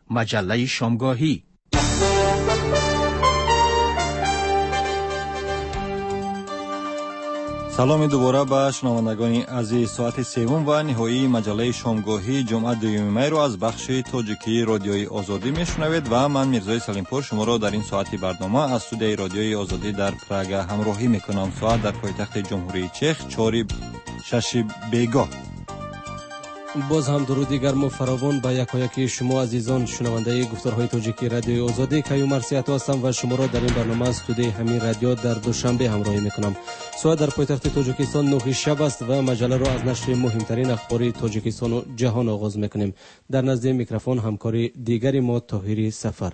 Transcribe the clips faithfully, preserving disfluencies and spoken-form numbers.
مجله شامگاهی. سلام دوباره به شنوندگان عزیز. ساعت سوم و نهایی مجله شامگاهی جمعه دوم می رو از بخش تاجیکی رادیوی آزادی میشنوید و من میرزای سلیمپور شما را در این ساعتی برنامه از استودیوی رادیوی آزادی در پراگ همراهی میکنم. ساعت در پایتخت جمهوری چک چهار شش بیگاه. باز هم درودی گرم و فراوان به یکایک شما عزیزان شنونده گفتارهای تاجیکی رادیوی آزادی. کیو مرسیات هستم و شما را در این برنامه از استودیوی همین رادیو در دوشنبه همراهی میکنم. ساعت در پایتخت تاجیکستان نه شب است و مجله را از نشر مهمترین اخبار تاجیکستان و جهان آغاز میکنیم. در نزد میکروفون همکاری دیگری ما طاهری سفر.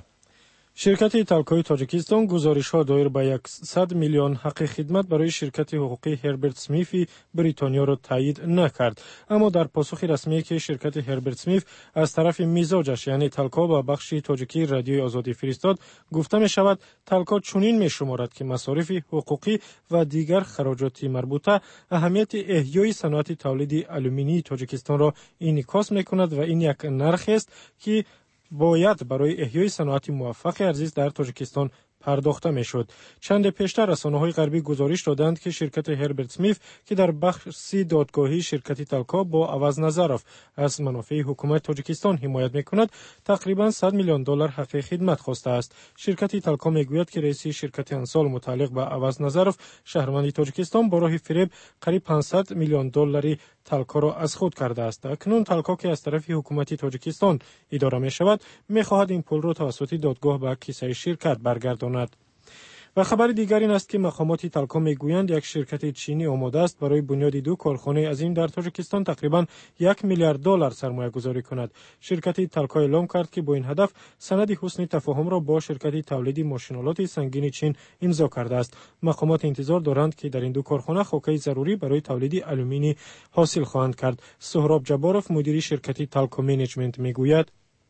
شرکت تالکوی تاجیکستان گزارش‌ها دایر به صد میلیون حق خدمت برای شرکت حقوقی هربرت سمیف بریتانیا را تایید نکرد. اما در پاسخ رسمی که شرکت هربرت سمیف از طرف میزاجش یعنی تالکو با بخش تاجیکی رادیوی آزادی فرستاد، گفته می شود تالکو چنین می شمارد که مصارف حقوقی و دیگر خراجات مربوطه اهمیت احیای صنعت تولید آلومینی تاجیکستان را انعکاس می‌کند و این یک نرخی است که باید برای احیای صنعت موفق ارزی در تاجیکستان پرداخته میشد. چند پیشتر رسانه‌های غربی گزارش دادند که شرکت هربرت سمیف که در بخش دادگاهی شرکت تالکو با عوض نظرف از منافع حکومت تاجیکستان حمایت میکند، تقریبا صد میلیون دلار حق خدمت خواسته است. شرکت تالکو میگوید که رئیس شرکت انسال متعلق به عوض نظرف شهروند تاجیکستان با راه فریب قریب پانصد میلیون دلاری تالکو را از خود کرده است. اکنون تالکو که از طرف حکومت تاجیکستان اداره می شود، می‌خواهد این پول را توسط دادگاه به کیسه شرکت برگرداند. و خبر دیگر این است که مقامات تالکو میگویند یک شرکت چینی آماده است برای بنیاد دو کارخانه عظیم در تاجیکستان تقریبا یک میلیارد دلار سرمایه گذاری کند. شرکت تالکو اعلام کرد که با این هدف سند حسن تفاهم را با شرکت تولید ماشین‌آلات سنگین چین امضا کرده است. مقامات انتظار دارند که در این دو کارخانه خاکای ضروری برای تولید آلومینی حاصل خواهند کرد. سهراب جبارов مدیر شرکت تالکو منیجمنت میگوید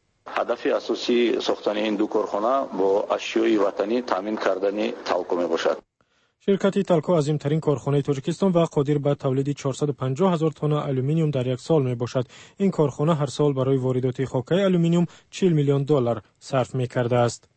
هدف اساسی ساختن این دو کارخانه با اشیای وطنی تامین کردن تالکو می باشد. شرکت تالکو عظیم‌ترین کارخانه تاجیکستان و قادر به تولید چهارصد و پنجاه هزار تن آلومینیوم در یک سال می باشد. این کارخانه هر سال برای واردات خاکای آلومینیوم چهل میلیون دلار صرف می کرده است.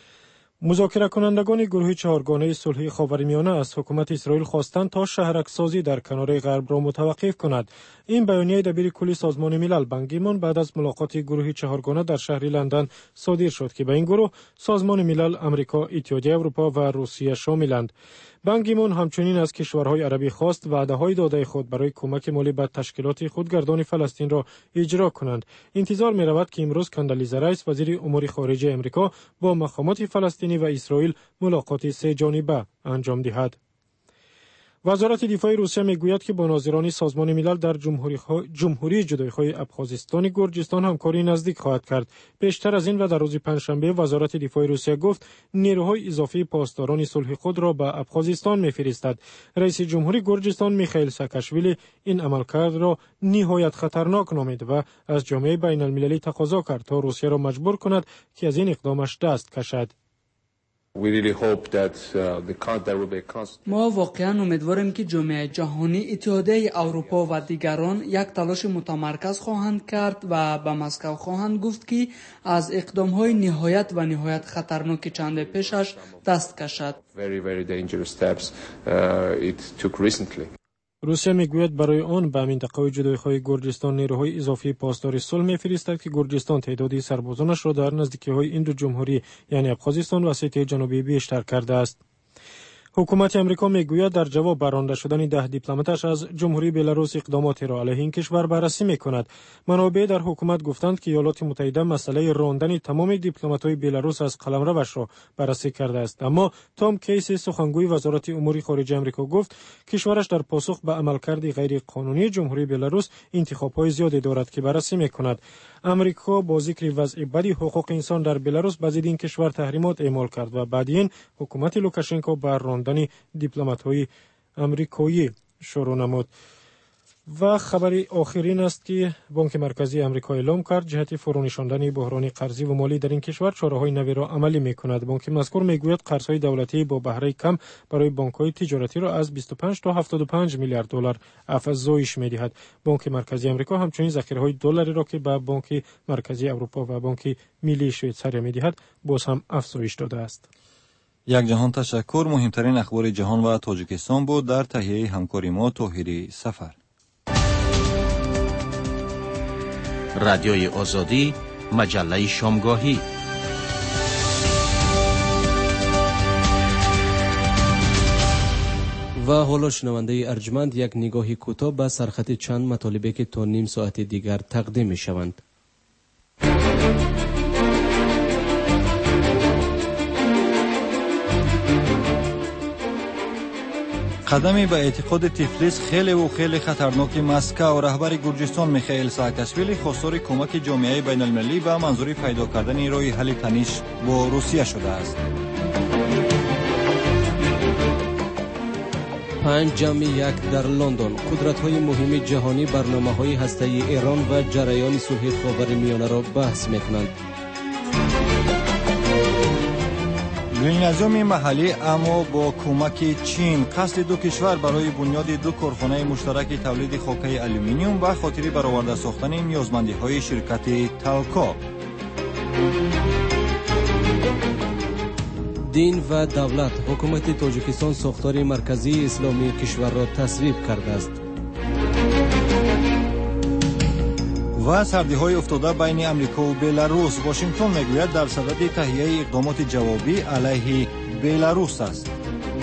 مذاکره کنندگان گروه چهارگانه صلح خاورمیانه از حکومت اسرائیل خواستند تا شهرک‌سازی در کنار غرب را متوقف کند. این بیانیه دبیر کل سازمان ملل بان کی مون بعد از ملاقات گروه چهارگانه در شهر لندن صادر شد که به این گروه سازمان ملل، آمریکا، اتحادیه اروپا و روسیه شاملند. بان کی مون همچنین از کشورهای عربی خواست وعده‌های داده خود برای کمک مالی به تشکیلات خودگردان فلسطین را اجرا کنند. انتظار می‌رود که امروز کندالیزا رایس وزیر امور خارجه آمریکا با مقامات فلسطینی و اسرائیل ملاقات سه جانبه انجام دهد. وزارت دفاع روسیه میگوید که با ناظران سازمان ملل در جمهوری جمهوری جدایی‌خواه ابخازستان گرجستان همکاری نزدیک خواهد کرد. بیشتر از این و در روز پنجشنبه وزارت دفاع روسیه گفت نیروهای اضافی پاسداران صلح خود را به ابخازستان می‌فرستد. رئیس جمهوری گرجستان میخائیل ساکاشویلی این عملکرد را نهایت خطرناک نامید و از جامعه بین‌المللی تقاضا کرد تا روسیه را مجبور کند که از این اقدامش دست کشد. ما واقعا امیدواریم که جامعه جهانی، اتحادیه اروپا و دیگران یک تلاش متمرکز خواهند کرد و به مسکو خواهند گفت که از اقدام‌های نهایت و نهایت خطرناک چند پیشش دست کشد. روسیه میگوید برای آن به منطقه جدایی‌خواه گرجستان نیروهای اضافی پاسدار صلح می‌فرستد که گرجستان تعدادی سربازانش را در نزدیکی‌های این دو جمهوری یعنی ابخازستان و اسیای جنوبی بیشتر کرده است. حکومت امریکا میگوید در جواب برآورده شدن ده دیپلماتش از جمهوری بلاروس اقداماتی را علیه این کشور بررسی میکند. منابع در حکومت گفتند که ایالات متحده مسئله راندن تمام دیپلمات‌های بلاروس از قلمروش را بررسی کرده است. اما تام کیس سخنگوی وزارت امور خارجه امریکا گفت کشورش در پاسخ به عملکرد غیر قانونی جمهوری بلاروس انتخاب‌های زیادی دارد که بررسی میکند. امریکا با ذکر وضع بد حقوق انسان در بلاروس به ضد این کشور تحریمات اعمال کرد و بعد این حکومت لوکاشنکو بر راندن دیپلمات‌های آمریکایی شروع نمود. و خبری آخرین است که بانک مرکزی آمریکا اعلام کرد جهت فرونشاندن بحران قرضی و مالی در این کشور چاره‌های نوی را عملی می‌کند. بانک مذکور میگوید قرض‌های دولتی با بهره کم برای بانک‌های تجارتی را از بیست و پنج تا هفتاد و پنج میلیارد دلار افزایش می‌دهد. بانک مرکزی آمریکا همچنین ذخیره‌های دلاری را که به بانک مرکزی اروپا و بانک ملی شویتزاریا می‌دهد باز هم افزایش داده است. یک جهان تشکر. مهمترین اخبار جهان و تاجیکستان بود. در تهیه همکاری ما طاهری سفر. رادیوی آزادی، مجله شامگاهی. و حالا شنونده ارجمند یک نگاهی کوتاه به سرخط چند مطالبی که تا نیم ساعت دیگر تقدیم می شوند. قدمی به اعتقاد تیفلیس خیلی و خیلی خطرناک مسکو. رهبر گرجستان میخائیل ساکاشویلی خواستار کمک جامعه بین المللی به منظور پیدا کردن راه حل تنش با روسیه شده است. پنج جمع یک در لندن. قدرت‌های مهم جهانی برنامه‌های هسته‌ای ایران و جریان صلح خاورمیانه را بحث می‌کنند. گلنازیوم محلی اما با کمک چین قصد دو کشور برای بنیاد دو کارخانه مشترک تولید خاکه آلومینیوم و خاطر برآورده ساختن نیازمندی‌های شرکت تالکو. دین و دولت. حکومت تاجیکستان ساختار مرکزی اسلامی کشور را تصویب کرده است. و سردی‌های افتاده بین امریکا و بلاروس. واشنگتن میگوید در صدد تهیه اقدامات جوابی علیه بلاروس است.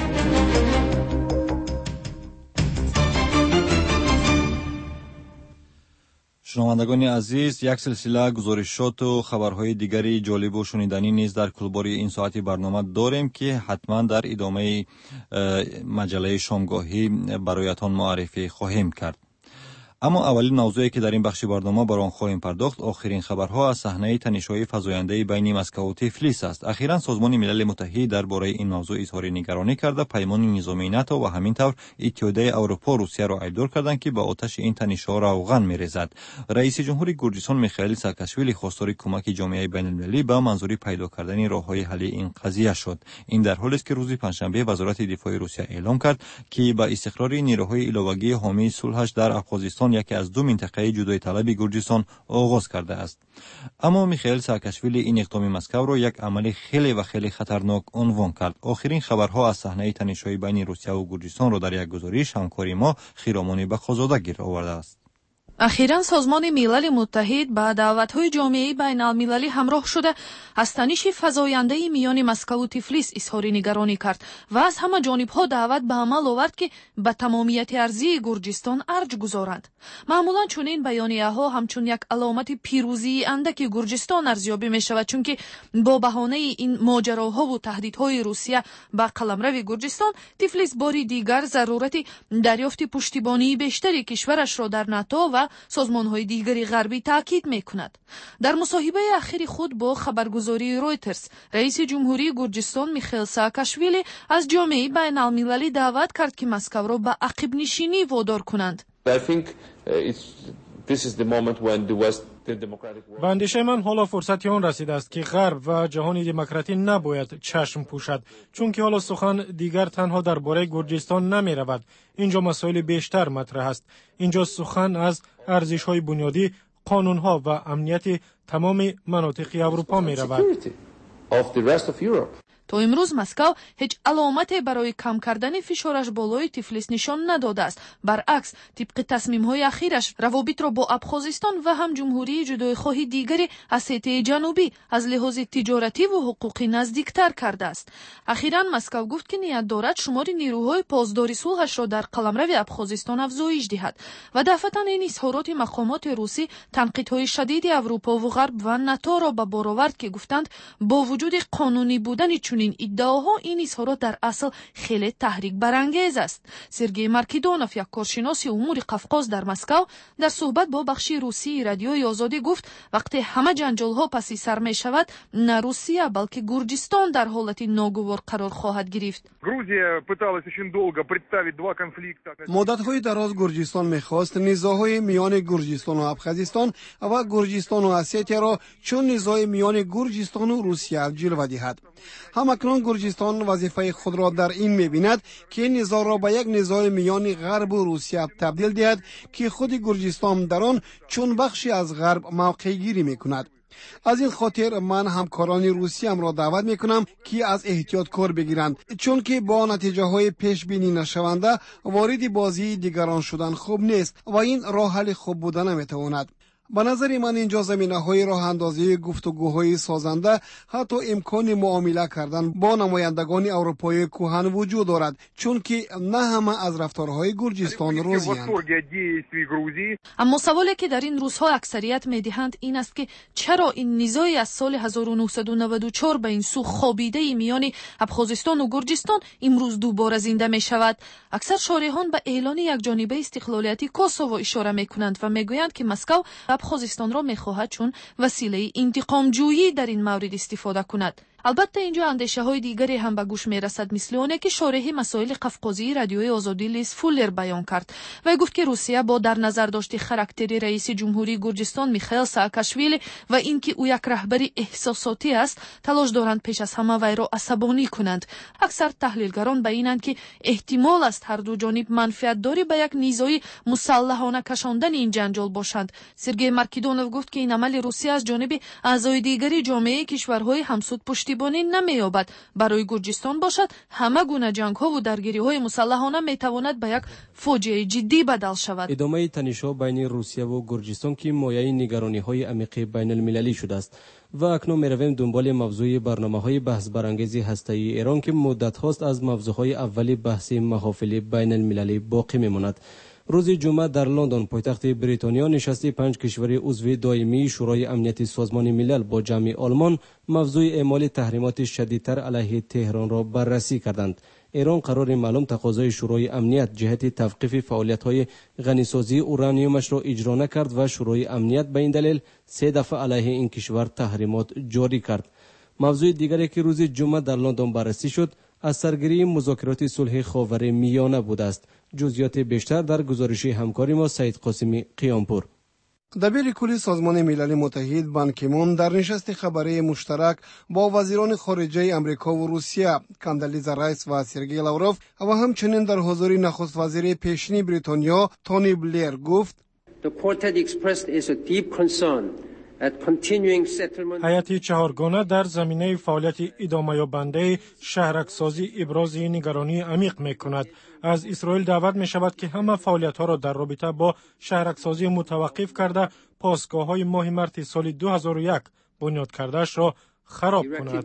شنوندگان عزیز، یک سلسله گزارشات و خبرهای دیگری جالب و شنیدنی نیز در کلباری این ساعتی برنامه داریم که حتما در ادامه مجله شامگاهی برایتان معرفی خواهیم کرد. اما اولین موضوعی که در این بخش برنامه بر آن خواهیم پرداخت آخرین خبرها از صحنه تنش‌های فزاینده بین مسکو و تیفلیس است. اخیراً سازمان ملل متحد درباره این موضوع اظهار نگرانی کرده پیمان نظامی ناتو و همینطور اتحادیه اروپا روسیه را ایدار کردند که با آتش این تنش‌ها روغن می‌ریزد. رئیس جمهور گرجستان میخائیل ساکاشویلی خواستار کمک جامعه بین‌المللی به منظور پیدا کردن راه‌های حل این قضیه شد. این در حالی است که روز پنجشنبه وزارت دفاع روسیه اعلام کرد که با استقرار نیروهای علاوگی حامی صلحش در افغانستان یکی از دو منطقه جدای طلب گرجستان آغاز کرده است. اما میخائیل ساکاشویلی این اقدام مسکو را یک عمل خیلی و خیلی خطرناک عنوان کرد. آخرین خبرها از صحنه تنش‌های بین روسیه و گرجستان را در یک گزارش همکاری ما خیرامانی بخازاده گیر آورده است. اخیراً سازمان ملل متحد با دعوت‌های جامعه بین‌المللی همراه شده از تنش فزاینده میان مسکو و تیفلیس اظهار نگرانی کرد و از همه جانب‌ها دعوت به عمل آورد که به تمامیت ارضی گرجستان ارج گذارند. معمولاً چنین بیانیه‌ها همچون یک علامت پیروزی اندک گرجستان ارزیابی می‌شود، چون که با بهانه این ماجراها و تهدیدهای روسیه به قلمرو گرجستان، تیفلیس باری دیگر ضرورت دریافت پشتیبانی بیشتری کشورش را در ناتو و سازمان‌های دیگری غربی تاکید می‌کند. در مصاحبه اخیر خود با خبرگزاری رویترز، رئیس جمهوری گرجستان میخائیل ساکاشویلی از جامعه بین‌المللی دعوت کرد که مسکو را به عقب نشینی وادار کنند. به اندیشه من حالا فرصتی آن رسیده است که غرب و جهان دموکراتی نباید چشم پوشد، چون که حالا سخن دیگر تنها درباره گرجستان نمی رود. اینجا مسائل بیشتر مطرح است. اینجا سخن از ارزش‌های بنیادی، قانون‌ها و امنیت تمام مناطق اروپا می رود. تا امروز مسکو هیچ علامتی برای کم کردن فشارش بالای تیفلیس نشان نداده است. برعکس، طبق تصمیم‌های اخیرش روابط را با ابخازستان و هم جمهوری جدایخواه دیگری اسیته جنوبی از لحاظ تجارتی و حقوقی نزدیکتر کرده است. اخیراً مسکو گفت که نیت دارد شمار نیروهای پاسداری صلحش را در قلمرو ابخازستان افزایش دهد و دفعتاً این اظهارات مقامات روسی تنقیدهای شدید اروپا و غرب و ناتو را به بار آورد که گفتند با وجود قانونی بودن چون чунин иддаоҳо ин изҳорот дар асл хеле таҳрик барангез аст. Сергей Маркидонов, як коршиноси умури Қавқоз дар Москав, дар суҳбат бо бахши русии радиои Озодӣ гуфт, вақте ҳама ҷанҷолҳо паси сар мешавад, на Русия, балки Гурҷистон дар ҳолати ногувор қарор хоҳад гирифт. муддатҳои дароз Гурҷистон мехост низоъҳои миёни Гурҷистону Абхазистон ва Гурҷистону Осетияро чун низои миёни Гурҷистону Русия ҷилва диҳад. ҳамакнун Гурҷистон вазифаи худро дар ин мебинад, ки низоъро ба як низои миёни ғарбу Русия табдил диҳад, ки худи Гурҷистон дар он чун бахши аз ғарб мавқеъгирӣ мекунад. аз ин хотир ман ҳамкорони Русиямро даъват мекунам, ки аз эҳтиёт кор бигиранд, чунки бо натиҷаҳои пешбинӣ нашаванда вориди бозии дигарон шудан хуб нест ва ин роҳ ҳалли хуб буда наметавонад. ба назари ман инҷо заминаҳои роҳандозии гуфтугӯҳои созанда, ҳатто имкони муомила кардан бо намояндагони Аврупои кӯҳан вуҷуд дорад, чунки на ҳама аз рафторҳои Гурҷистон розиянд. аммо саволе ки дар ин рӯзҳо аксарият медиҳанд ин аст, ки чаро ин низои аз соли ҳазору нуҳсаду наваду чор ба ин сӯ хобидаи миёни Абхозистону Гурҷистон имрӯз дубора зинда мешавад. аксар шориҳон ба эълони якҷонибаи истиқлолияти Косово ишора мекунанд ва мегӯянд, ки Москав Абхозистонро мехоҳад чун василаи интиқомҷӯӣ дар ин маврид истифода кунад. албатта инҷо андешаҳои дигаре ҳам ба гӯш мерасад, мисли оне ки шориҳи масоили қавқозии радиои Озодӣ Лиз Фуллер баён кард. вай гуфт, ки Русия бо дар назар дошти характери раиси ҷумҳурии Гурҷистон Михаил Саакашвили ва ин ки ӯ як раҳбари эҳсосотӣ аст, талош доранд пеш аз ҳама вайро асабонӣ кунанд. аксар таҳлилгарон ба инанд, ки эҳтимол аст ҳарду ҷониб манфиатдорӣ ба як низои мусаллаҳона кашондани ин ҷанҷол бошанд. Сергей Маркидонов гуфт, ки ин амали Русия аз ҷониби аъзои дигари ҷомеаи кишварҳои ҳамсуд пуштибонӣ намеёбад. барои Гурҷистон бошад, ҳама гуна ҷангҳову даргириҳои мусаллаҳона метавонад ба як фоҷиаи ҷиддӣ бадал шавад. идомаи танишҳо байни Русия ва Гурҷистон, ки мояи нигарониҳои амиқи байналмилалӣ шудааст. ва акнун меравем дунболи мавзӯи барномаҳои баҳсбарангези ҳастаии Эрон, ки муддатҳост аз мавзӯъҳои аввали баҳси маҳофили байналмилалӣ боқӣ мемонад. рӯзи ҷумъа дар Лондон, пойтахти Бритониё, нишасти панҷ кишвари узви доимии шӯрои амнияти созмони милал бо ҷамъи Олмон мавзӯи эъмоли таҳримоти шадидтар алайҳи Теҳронро баррасӣ карданд. Эрон қарори маълум тақозои шӯрои амният ҷиҳати тавқифи фаъолиятҳои ғанисозии ураниумашро иҷро накард ва шӯрои амният ба ин далел се дафъа алайҳи ин кишвар таҳримот ҷорӣ кард. мавзӯи дигаре ки рӯзи ҷумъа дар Лондон баррасӣ шуд, аз саргирии музокироти сулҳи ховари миёна будааст. ҷузъиёти бештар дар гузориши ҳамкори мо Саид Қосими, Қиёнпур. дабири кулли Созмони Милали Муттаҳид Бан Ки Мун дар нишасти хабарии муштарак бо вазирони хориҷаи Амрикову Русия Кондолиза Райс ва Сергей Лавров ва ҳамчунин дар ҳузури нахуствазири пешини Бритониё Тони Блер гуфт: ҳайати чаҳоргона дар заминаи фаъолияти идомаёбандаи шаҳраксозӣ ибрози нигаронии амиқ мекунад. аз Исроил даъват мешавад, ки ҳама фаъолиятҳоро дар робита бо шаҳраксозӣ мутаваққиф карда, постгоҳҳои моҳи марти соли ду ҳазору як бунёд кардаашро хароб кунад.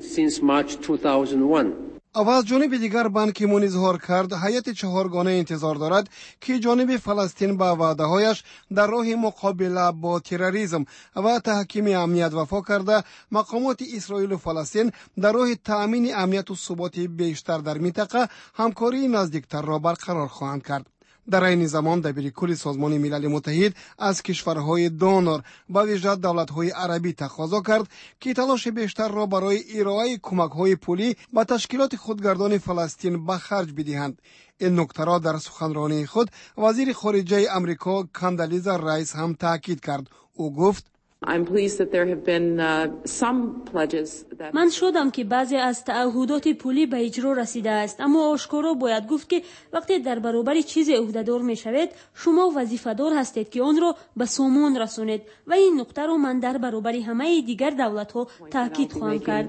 ва аз ҷониби дигар Бан Ки Мун изҳор кард, ҳайати чаҳоргона интизор дорад, ки ҷониби Фаластин ба ваъдаҳояш дар роҳи муқобила бо терроризм ва таҳкими амният вафо карда, мақомоти Исроилу Фаластин дар роҳи таъмини амнияту суботи бештар дар минтақа ҳамкории наздиктарро барқарор хоҳанд кард. дар айни замон дабири кулли Созмони Милали Муттаҳид аз кишварҳои донор ба вижа давлатҳои арабӣ тақозо кард, ки талоши бештарро барои ироаи кӯмакҳои пулӣ ба ташкилоти худгардони Фаластин ба харҷ бидиҳанд. ин нуктаро дар суханронии худ вазири хориҷаи Амрико Кондолиза Райс ҳам таъкид кард. ӯ гуфт: ман шодам, ки баъзе аз таъҳудоти пулӣ ба иҷро расидааст, аммо ошкоро бояд гуфт, ки вақте дар баробари чизе ӯҳдадор мешавед, шумо вазифадор ҳастед, ки онро ба сомон расонед ва ин нуқтаро ман дар баробари ҳамаи дигар давлатҳо таъкид хоҳам кард.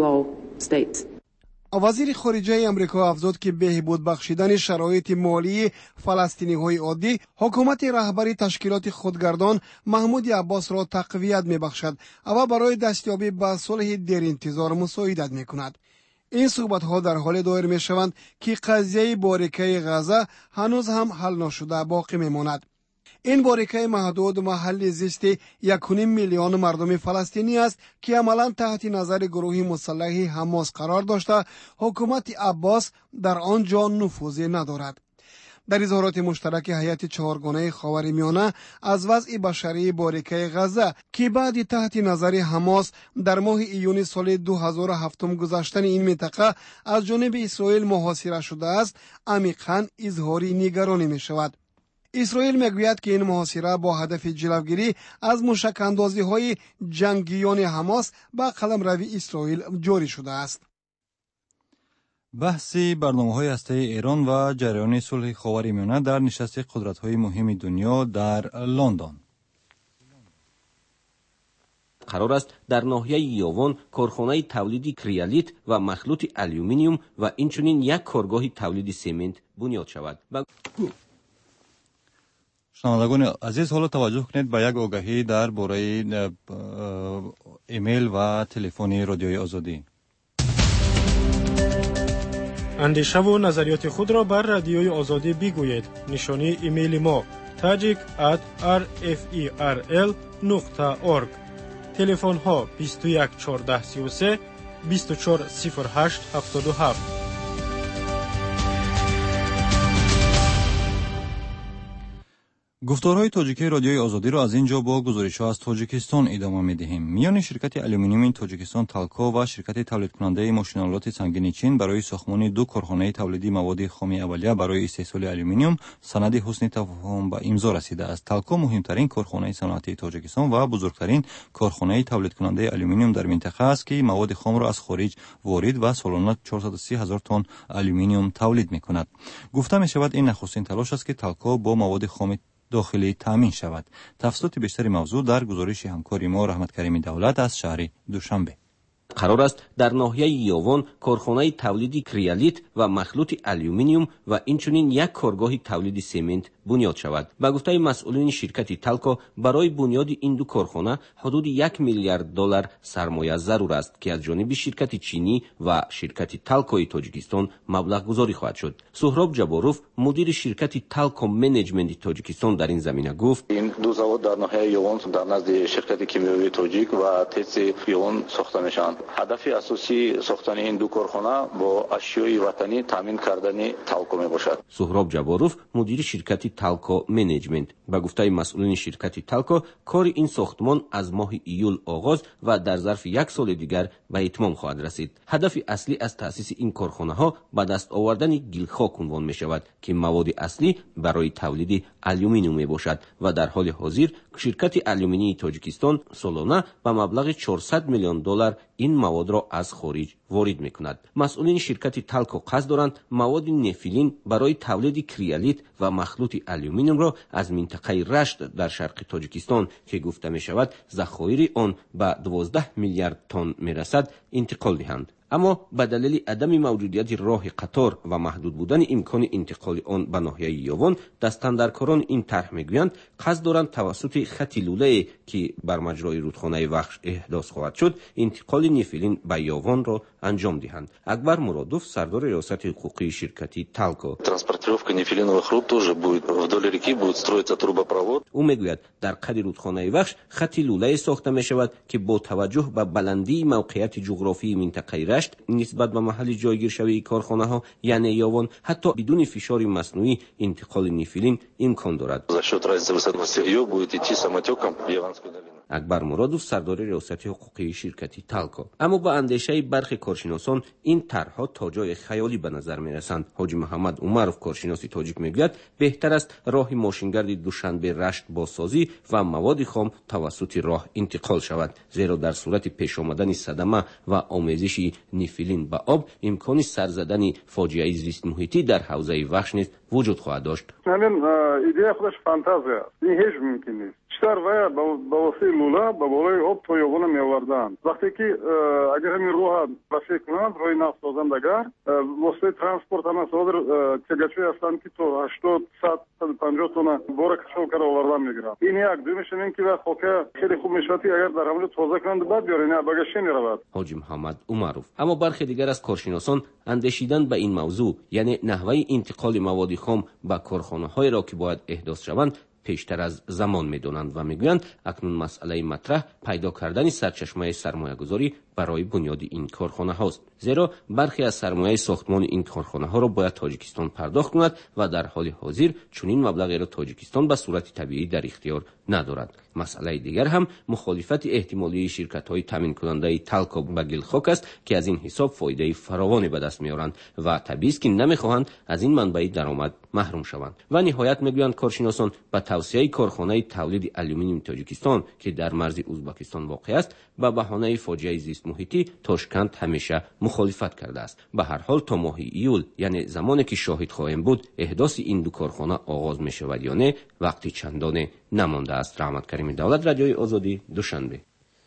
вазири хориҷаи Амрико афзуд, ки беҳбуд бахшидани шароити молии фаластиниҳои оддӣ ҳукумати раҳбари ташкилоти худгардон Маҳмуди Аббосро тақвият мебахшад ва барои дастёбӣ ба сулҳи деринтизор мусоидат мекунад. ин суҳбатҳо дар ҳоле доир мешаванд, ки қазияи борикаи Ғаза ҳанӯз ҳам ҳал ношуда боқӣ мемонад. این باریکه محدود محل زیست یک و نیم میلیون مردم فلسطینی است که عملا تحت نظر گروه مسلح حماس قرار داشته حکومت عباس در آنجا نفوذی ندارد. در اظهارات مشترک هیئت چهارگانه خاورمیانه از وضع بشری باریکه غزه که بعد تحت نظر حماس در ماه ایون سال دو هزار و هفت گذشتن این منطقه از جانب اسرائیل محاصره شده است، عمیقاً اظهار نگرانی می شود. اسرائیل میگوید که این محاصره با هدف جلوگیری از موشک اندازی های جنگیان حماس به قلمرو اسرائیل جاری شده است. بحث برنامه‌های هسته‌ای ایران و جریان صلح خاورمیانه در نشست قدرت‌های مهم دنیا در لندن. قرار است در ناحیه یاون کارخانه تولید کریالیت و مخلوط آلومینیوم و اینچنین یک کارگاه تولید سمنت بنیاد شود. شنوندگان عزیز، حالا توجه کنید به یک آگهی در باره ایمیل و تلفن رادیوی آزادی. اندیشه و نظریات خود را بر رادیوی آزادی بگویید. نشانی ایمیل ما tajik at r f e r l dot org. تلفن ها بیست و یک چهارده سی و سه بیست و چهار صفر هشت هفتاد و هفت. گفتارهای تاجیکی رادیوی آزادی را از اینجا با گزارش‌ها از تاجیکستان ادامه می‌دهیم. میان شرکت آلومینیوم تاجیکستان تالکو و شرکت تولید کننده ماشین‌آلات سنگین چین برای ساختمان دو کارخانه تولیدی مواد خام اولیه برای استحصال آلومینیوم سند حسن تفاهم به امضا رسیده است. تالکو مهمترین کارخانه صنعتی تاجیکستان و بزرگترین کارخانه تولید کننده آلومینیوم در منطقه است که مواد خام را از خارج وارد و سالانه چهارصد و سی هزار تن آلومینیوم تولید می‌کند. گفته می‌شود این نخستین تلاش است که تالکو با مواد خام داخلی تامین شود. تفصیلات بیشتر موضوع در گزارش همکار ما رحمت کریمی دولت از شهر دوشنبه. قرار است در ناحیه یاون کارخانه تولید کریالیت و مخلوط آلومینیوم و اینچنین یک کارگاه تولید سمنت بنیاد شود. به گفته مسئولین شرکت تالکو برای بنیاد این دو کارخانه حدود یک میلیارد دلار سرمایه ضرور است که از جانب شرکت چینی و شرکت تالکوی تاجیکستان مبلغ گذاری خواهد شد. سهراب جباروف مدیر شرکت تالکو منیجمنت تاجیکستان در این زمینه گفت این دو زاویه در ناحیه یاون در نزد شرکت کیمیایی تاجیک و تیس یاون ساخته میشن. هدف اساسی ساختن این دو کارخانه با اشیای وطنی تامین کردن تالکو می باشد. سهراب جباروف مدیر شرکت تالکو منیجمنت به گفته مسئولین شرکت تالکو کار این ساختمان از ماه ایول آغاز و در ظرف یک سال دیگر به اتمام خواهد رسید. هدف اصلی از تأسیس این کارخانه ها به دست آوردن گیلخاک عنوان می شود که مواد اصلی برای تولید آلومینیوم می باشد و در حال حاضر شرکت آلومینی تاجیکستان سالانه به مبلغ چهارصد میلیون دلار این مواد را از خارج وارد میکند. مسئولین شرکت تالکو قصد دارند مواد نفیلین برای تولید کریالیت و مخلوط آلومینیوم را از منطقه رشت در شرق تاجیکستان که گفته می شود ذخایر آن به دوازده میلیارد تن میرسد انتقال دهند. اما به دلیل عدم موجودیت راه قطار و محدود بودن امکان انتقال آن به ناحیه یاون دستاندرکاران این طرح میگویند قصد دارند توسط خط لوله که بر مجرای رودخانه وخش احداث خواهد شد انتقال نفیلین به یاون را انجام دهند. اکبر مرادوف سردار ریاست حقوقی شرکتی تالکو ترانسپورتировка нефилиновых руд тоже будет вдоль реки будет строиться трубопровод. او میگوید در قد رودخانه وخش خط لوله ساخته می شود که با توجه به بلندی موقعیت جغرافی منطقه رشت نسبت به محل جایگیر شوی کارخانه ها یعنی یاون حتی بدون فشار مصنوعی انتقال نفیلین امکان دارد. За счет разницы высотности ее будет идти самотеком в Яванскую долину. اکبر مرادوف سردار ریاست حقوقی شرکتی تالکو. اما با اندیشه برخی کارشناسان این طرحها تا جای خیالی به نظر می رسند. حاجی محمد عمرов کارشناس تاجیک میگوید بهتر است راه ماشینگرد دوشنبه رشت بازسازی و مواد خام توسط راه انتقال شود، زیرا در صورت پیش آمدن صدمه و آمیزش نفیلین به آب امکان سر زدن فاجعه زیست محیطی در حوزه وخش نیز وجود خواهد داشت. همین ایده خودش فانتازیا این هیچ ممکن نیست. چطور ویا با وسیله لوله با بالای آب تو یاون میآوردند. وقتی که اگر همین راه وسیع کنند روی نفت سازندگار وسیله ترانسپورت هم صادر تگچوی هستند که تو هشتاد صد صد و پنجاه تن بار کشو کرده آوردن میگیرند. این یک دومش این که خاک خیلی خوب میشوتی اگر در حمله تازه کنند بعد بیارین بگشین میرود. حاجی محمد عمرов. اما برخی دیگر از کارشناسان اندیشیدن به این موضوع یعنی نحوه انتقال مواد خام به کارخانه‌های را که باید احداث شوند پیشتر از زمان می‌دانند و می‌گویند اکنون مسئله مطرح پیدا کردن سرچشمه سرمایه‌گذاری برای بنیاد این کارخانه هاست، زیرا برخی از سرمایه ساختمان این کارخانه ها را باید تاجیکستان پرداخت کند و در حال حاضر چنین مبلغی را تاجیکستان به صورت طبیعی در اختیار ندارد. مسئله دیگر هم مخالفت احتمالی شرکت های تامین کننده تالکو به گلخاک است که از این حساب فایده فراوانی به دست میارند و طبیعی است که نمیخواهند از این منبع درآمد محروم شوند. و نهایت میگویند کارشناسان به توسعه کارخانه تولید آلومینیوم تاجیکستان که در مرز ازبکستان واقع است به بهانه فاجعه زیست محیطی تاشکند همیشه مخالفت کرده است. به هر حال تا ماه ایول، یعنی زمانی که شاهد خواهیم بود احداث این دو کارخانه آغاز می شود یا نه، وقتی چندانه نمانده است. رحمت کریم دولت، رادیوی آزادی، دوشنبه.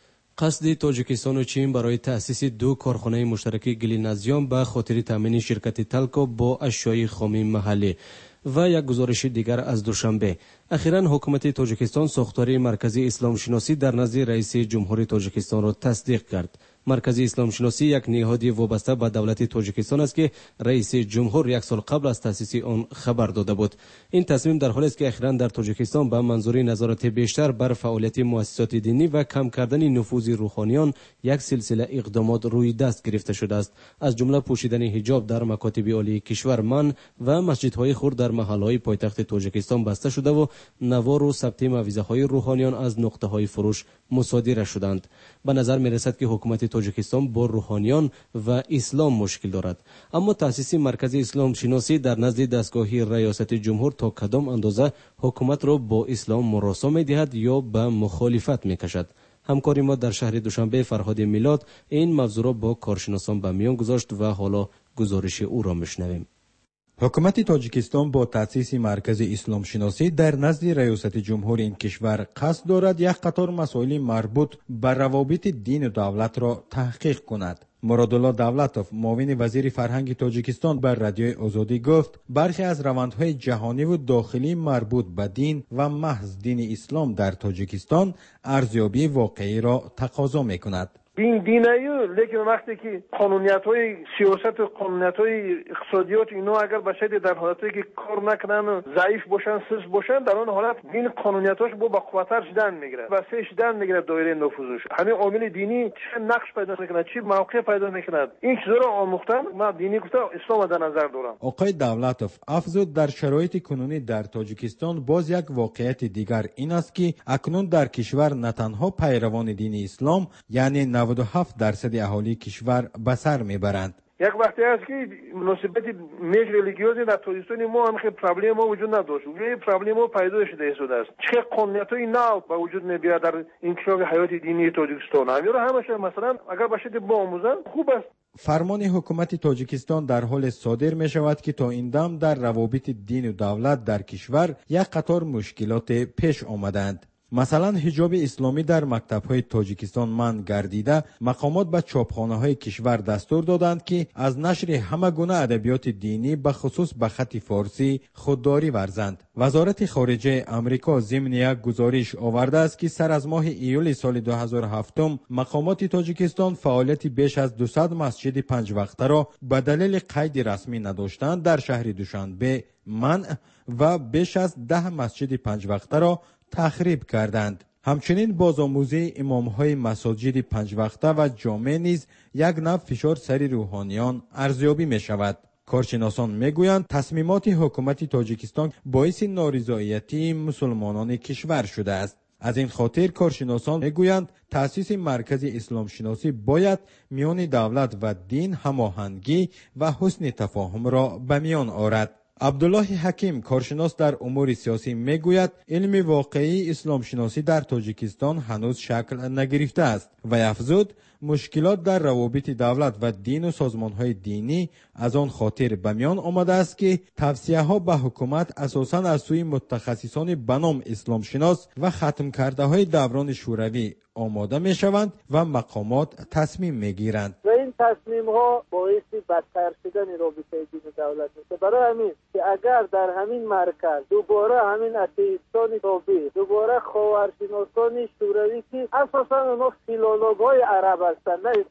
قصد تاجیکستان و چین برای تأسیس دو کارخانه مشترک گلینازیوم به خاطر تامین شرکت تالکو با اشیای خام محلی. و یک گزارش دیگر از دوشنبه. اخیراً حکومت تاجیکستان ساختار مرکزی اسلام شناسی در نزد رئیس جمهوری تاجیکستان را تصدیق کرد. مرکزی اسلام شناسی یک نهاد وابسته به دولت تاجیکستان است که رئیس جمهور یک سال قبل از تأسیس آن خبر داده بود. این تصمیم در حالی است که اخیراً در تاجیکستان به منظور نظارت بیشتر بر فعالیت مؤسسات دینی و کم کردن نفوذ روحانیان یک سلسله اقدامات روی دست گرفته شده است، از جمله پوشیدن حجاب در مکاتب عالی کشور من و مسجدهای خرد در محله‌های پایتخت تاجیکستان بسته شده و نوار و ثبت موعظه‌های روحانیان از نقطه‌های فروش مصادره شدند. به نظر می‌رسد که حکومت تاجیکستان با روحانیان و اسلام مشکل دارد، اما تأسیس مرکز اسلام شناسی در نزد دستگاه ریاست جمهور تا کدام اندازه حکومت را با اسلام مراسا می‌دهد یا به مخالفت می‌کشد. همکاری ما در شهر دوشنبه فرهاد میلاد این موضوع را با کارشناسان به میان گذاشت و حالا گزارش او را میشنویم. حکومت تاجیکستان با تأسیس مرکز اسلام شناسی در نزد ریاست جمهور این کشور قصد دارد یک قطار مسائل مربوط به روابط دین و دولت را تحقیق کند. مرادالله دولتوف، معاون وزیر فرهنگ تاجیکستان، بر رادیوی آزادی گفت برخی از روندهای جهانی و داخلی مربوط به دین و محض دین اسلام در تاجیکستان ارزیابی واقعی را تقاضا می‌کند. دین دینایو، لیکن وقتی که قانونیت های سیاست و قانونیت های اقتصادیات اینا اگر بشه در حالتی که کار نکنن ضعیف باشن سست باشن، در اون حالت دین قانونیتاش با بقوتر شدن میگیره و سه شدن میگیره دایره نفوذش. همین عامل دینی چه نقش پیدا میکنه، چه موقع پیدا میکنه، این چیزا رو آموختن. ما دینی گفتم اسلام در نظر دارم. آقای دولتوف افزود در شرایط کنونی در تاجیکستان باز یک واقعیت دیگر این است که اکنون در کشور نه تنها پیروان دین اسلام یعنی نود و هفت درصد اهالی کشور به سر میبرند. یک وقتی است که مناسبت میج ریلیگیوزی در تاجیکستان ما هم خیلی پرابلم ما وجود نداشت. این پرابلم ما پیدا شده شده است. چه قانونیتای نو با وجود میاد در انکشاف حیات دینی تاجیکستان. همین رو همش مثلا اگر باشه با آموزن خوب است. فرمان حکومت تاجیکستان در حال صادر می شود که تا این دم در روابط دین و دولت در کشور یک قطار مشکلات پیش آمدند. مثلا حجاب اسلامی در مکتب‌های تاجیکستان منع گردیده، مقامات به چاپخانه‌های کشور دستور دادند که از نشر همه گونه ادبیات دینی به خصوص به خط فارسی خودداری ورزند. وزارت خارجه آمریکا ضمن یک گزارش آورده است که سر از ماه ایول سال دو هزار و هفت مقامات تاجیکستان فعالیت بیش از دویست مسجد پنج وقته را به دلیل قید رسمی نداشتند در شهر دوشنبه منع و بیش از ده مسجد پنج وقته را تخریب کردند. همچنین بازآموزی امام‌های مساجد پنج وقته و جامع نیز یک نوع فشار سر روحانیان ارزیابی می شود. کارشناسان میگویند تصمیمات حکومت تاجیکستان باعث نارضایتی مسلمانان کشور شده است. از این خاطر کارشناسان میگویند تأسیس مرکز اسلام شناسی باید میان دولت و دین هماهنگی و حسن تفاهم را به میان آورد. عبدالله حکیم کارشناس در امور سیاسی میگوید علم واقعی اسلام شناسی در تاجیکستان هنوز شکل نگرفته است و افزود مشکلات در روابط دولت و دین و سازمان‌های دینی از آن خاطر به میان آمده است که توصیه‌ها به حکومت اساساً از سوی متخصصان به نام اسلام شناس و ختم کرده های دوران شوروی آماده می شوند و مقامات تصمیم می گیرند. و این تصمیم ها باعث بدتر شدن رابطه دین و دولت میشه. برای همین که اگر در همین مرکز دوباره همین اتئیستان تابع، دوباره خاورشناسان شوروی که اساساً اونا فیلولوگ‌های عرب هستند نه اسلام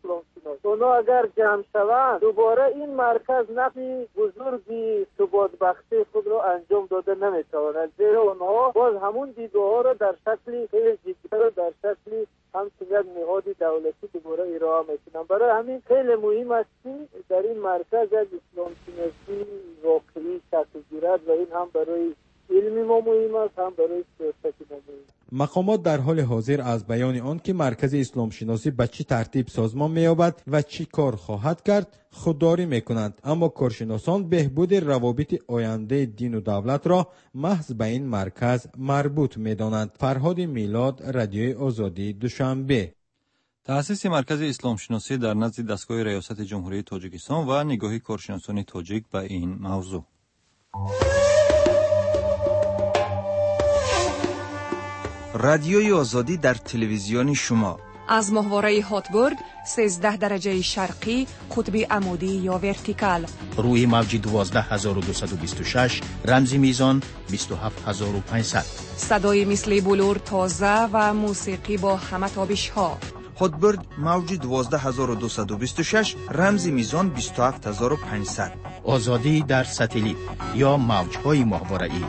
شناس. اونا اگر جمع شوند دوباره این مرکز نقشی بزرگی ثبات‌بخشی خود را انجام داده نمیتواند، زیرا اونها باز همون دیدگاه‌ها را در شکلی خیلی جدی را در شکلی همچنین یک نهاد دولتی دوباره ارائه میکنند. برای همین خیلی مهم است که در این مرکز یک اسلام شناسی واقعی شکل گیرد و این هم برای علمی ما مهم است، هم برای سیاست ما مهم. مقامات در حال حاضر از بیان آن که مرکز اسلام شناسی به چه ترتیب سازمان می‌یابد و چی کار خواهد کرد خودداری می‌کنند، اما کارشناسان بهبود روابط آینده دین و دولت را محض به این مرکز مربوط می‌دانند. فرهاد میلاد، رادیوی آزادی، دوشنبه. تأسیس مرکز اسلام شناسی در نزد دستگاه ریاست جمهوری تاجیکستان و نگاهی کارشناسان تاجیک به این موضوع. رادیوی آزادی در تلویزیون شما از ماهواره هاتبورگ سیزده درجه شرقی قطب عمودی یا ورتیکال روی موج دوازده هزار و دویست و بیست و شش رمزی میزان بیست و هفت هزار و پانصد صدای مثل بلور تازه و موسیقی با همه تابش ها. هاتبورگ موج دوازده هزار و دویست و بیست و شش رمزی میزان بیست و هفت هزار و پانصد. آزادی در ساتلیت یا موج‌های ماهواره‌ای.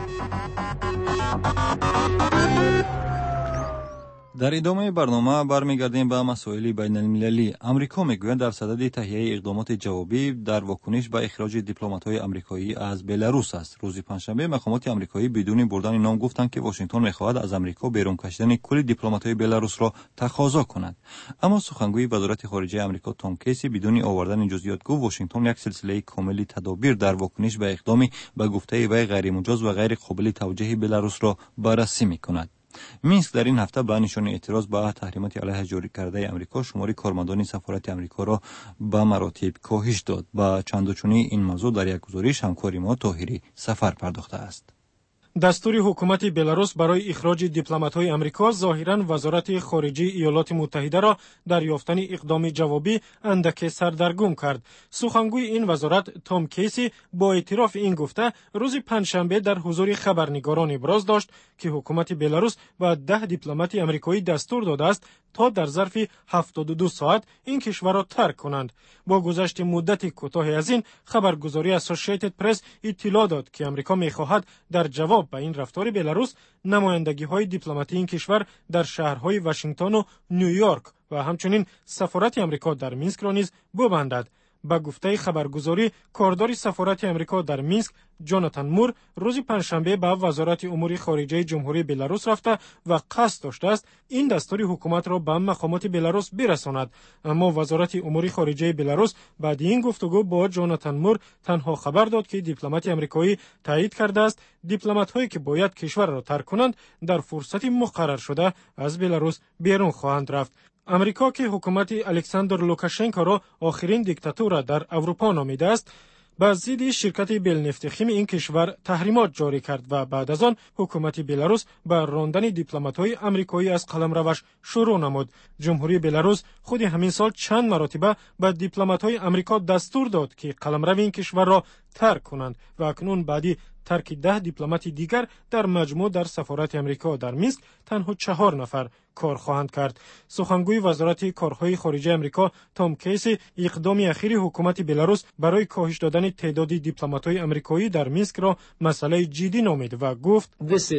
در ادامه برنامه برمیگردیم به مسائل بین المللی. امریکا میگوید در صدد تهیه اقدامات جوابی در واکنش به اخراج دیپلمات‌های آمریکایی از بلاروس است. روز پنجشنبه مقامات آمریکایی بدون بردن نام گفتند که واشنگتن می‌خواهد از آمریکا بیرون کشیدن کل دیپلمات‌های بلاروس را تقاضا کند. اما سخنگوی وزارت خارجه آمریکا تام کیسی بدون آوردن جزئیات گفت واشنگتن یک سلسله کامل تدابیر در واکنش به اقدامی به گفته وی غیر مجاز و غیر قابل توجیه بلاروس را بررسی می‌کند. مینسک در این هفته به نشان اعتراض به تحریمات علیه جاری کرده امریکا شمار کارمندان سفارت امریکا را به مراتب کاهش داد. با چندوچنی این موضوع در یک گزارش همکار ما طاهری سفر پرداخته است. دستور حکومت بلاروس برای اخراج دیپلمات‌های آمریکا ظاهراً وزارت خارجه ایالات متحده را در یافتن اقدام جوابی اندک سردرگم کرد. سخنگوی این وزارت تام کیسی با اعتراف این گفته روز پنجشنبه در حضور خبرنگاران ابراز داشت که حکومت بلاروس به ده دیپلمات آمریکایی دستور داده است تا در ظرف هفتاد و دو ساعت این کشور را ترک کنند. با گذشت مدت کوتاه از این خبرگزاری اسوسییتد پرس اطلاع داد که آمریکا می‌خواهد در جواب به این رفتار بلاروس نمایندگی‌های دیپلماتی این کشور در شهرهای واشنگتن و نیویورک و همچنین سفارت آمریکا در مینسک را نیز ببندد. با گفته خبرگزاری کاردار سفارت آمریکا در مینسک جوناتان مور روز پنجشنبه به وزارت امور خارجه جمهوری بلاروس رفته و قصد داشته است این دستور حکومت را به مقامات بلاروس برساند. اما وزارت امور خارجه بلاروس بعد این گفتگو با جوناتان مور تنها خبر داد که دیپلمات آمریکایی تایید کرده است دیپلمات‌هایی که باید کشور را ترک کنند در فرصتی مقرر شده از بلاروس بیرون خواهند رفت. امریکا که حکومت الکساندر لوکاشنکو را آخرین دیکتاتور در اروپا نامیده است، به ضد شرکت بلنفتخیم این کشور تحریمات جاری کرد و بعد از آن حکومت بلاروس به راندن دیپلمات‌های آمریکایی از قلمروش شروع نمود. جمهوری بلاروس خود همین سال چند مرتبه به دیپلمات‌های آمریکا دستور داد که قلمرو این کشور را ترک کنند و اکنون بعدی ترک ده دیپلمات دیگر در مجموع در سفارت آمریکا در مینسک تنها چهار نفر کار خواهند کرد. سخنگوی وزارت کارهای خارجه آمریکا تام کیسی اقدام اخیر حکومت بلاروس برای کاهش دادن تعداد دیپلمات‌های آمریکایی در مینسک را مسئله جدی نامید و گفت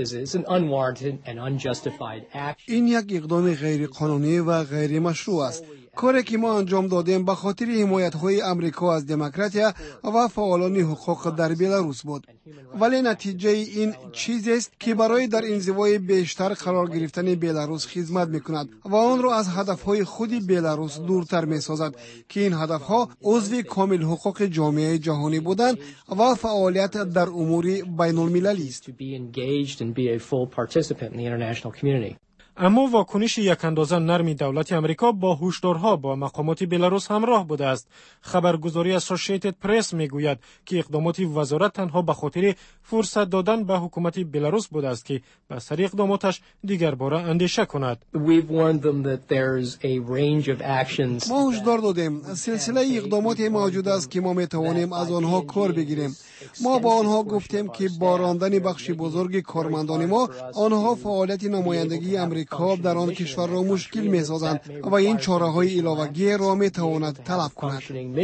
این یک اقدام غیر قانونی و غیر مشروع است. کاری که ما انجام دادیم به خاطر حمایت‌های آمریکا از دموکراتیا و فعالان حقوق در بلاروس بود، ولی نتیجه این چیزی است که برای در انزوای بیشتر قرار گرفتن بلاروس خدمت می‌کند و آن را از هدف‌های خود بلاروس دورتر می‌سازد که این هدف‌ها عضو کامل حقوق جامعه جهانی بودند و فعالیت در امور بین‌المللی است. اما واکنش یک اندازه نرمی دولت آمریکا با هشدارها با مقامات بلاروس همراه بوده است. خبرگزاری اسوسییتد پرس میگوید که اقدامات وزارت تنها به خاطر فرصت دادن به حکومت بلاروس بوده است که به سر اقداماتش دیگر باره اندیشه کند. ما هشدار دادیم سلسله اقدامات موجود است که ما میتوانیم از آنها کار بگیریم. ما با آنها گفتیم که با راندن بخش بزرگ کارمندان ما آنها فعالیت نمایندگی آمریکا کار در آن کشور را مشکل می‌سازند و این چاره‌های علاوه‌ای را می‌تواند طلب کند.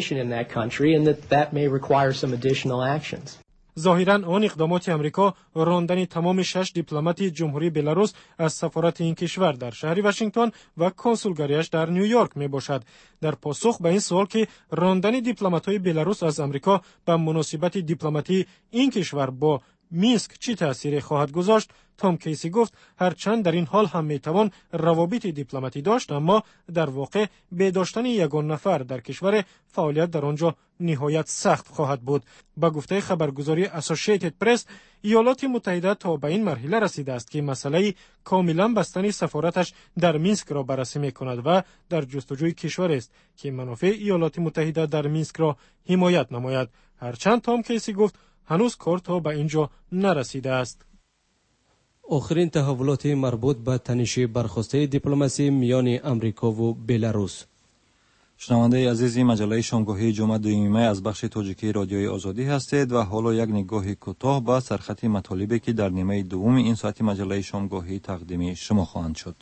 ظاهراً آن اقدامات امریکا راندن تمام شش دیپلمات جمهوری بلاروس از سفارت این کشور در شهر واشنگتن و کنسولگریش در نیویورک می باشد. در پاسخ به این سوال که راندن دیپلمات‌های بلاروس از امریکا به مناسبت دیپلماتی این کشور با مینسک چی تأثیری خواهد گذاشت، تام کیسی گفت هرچند در این حال هم میتوان روابط دیپلماتی داشت، اما در واقع به داشتن یگان نفر در کشور فعالیت در آنجا نهایت سخت خواهد بود. با گفته خبرگزاری اسوسییتد پرس، ایالات متحده تا به این مرحله رسیده است که مسئله کاملا بستن سفارتش در مینسک را بررسی میکند و در جستجوی کشور است که منافع ایالات متحده در مینسک را حمایت نماید. هرچند تام کیسی گفت هنوز کار تا به اینجا نرسیده است. آخرین تحولات مربوط به تنشی برخاسته دیپلماسی میان امریکا و بلاروس. شنونده عزیزی، مجله شامگاهی جمعه دوم می از بخش تاجیکی رادیوی آزادی هستید و حالا یک نگاه کوتاه به سرخط مطالبی که در نیمه دوم این ساعت مجله شامگاهی تقدیم شما خواهند شد.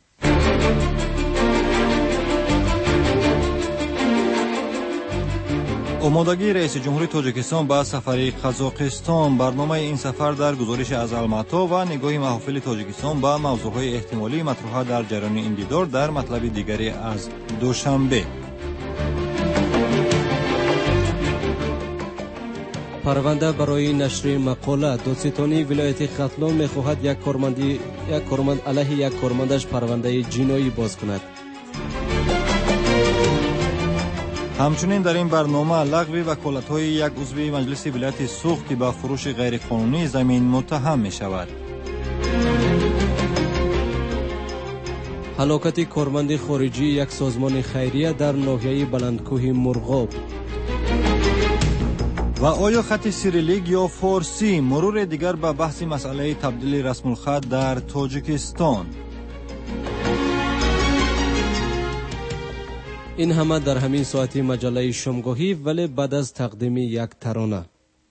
آمادگی رئیس جمهوری تاجیکستان به سفر قزاقستان. برنامه این سفر در گزارش از الماتا و نگاه محافل تاجیکستان به موضوعهای احتمالی مطروحه در جریان این دیدار در مطلب دیگری از دوشنبه. پرونده برای نشر مقاله. دادستانی ولایت ختلان می‌خواهد یک کارمندی یک کارمند علیه یک کارمندش پرونده جنایی باز کند. همچنین در این برنامه لغو وکالت‌های یک عضو مجلس ولایت سوخت که به فروش غیرقانونی زمین متهم می‌شود. هلاکت کارمند خارجی یک سازمان خیریه در ناحیه بلندکوه مرغاب. و آیا خط سیریلیک یا فارسی؟ مرور دیگر به بحث مسئله تبدیل رسم الخط در تاجیکستان. این همه در همین ساعت مجله شامگاهی، ولی بعد از تقدیم یک ترانه.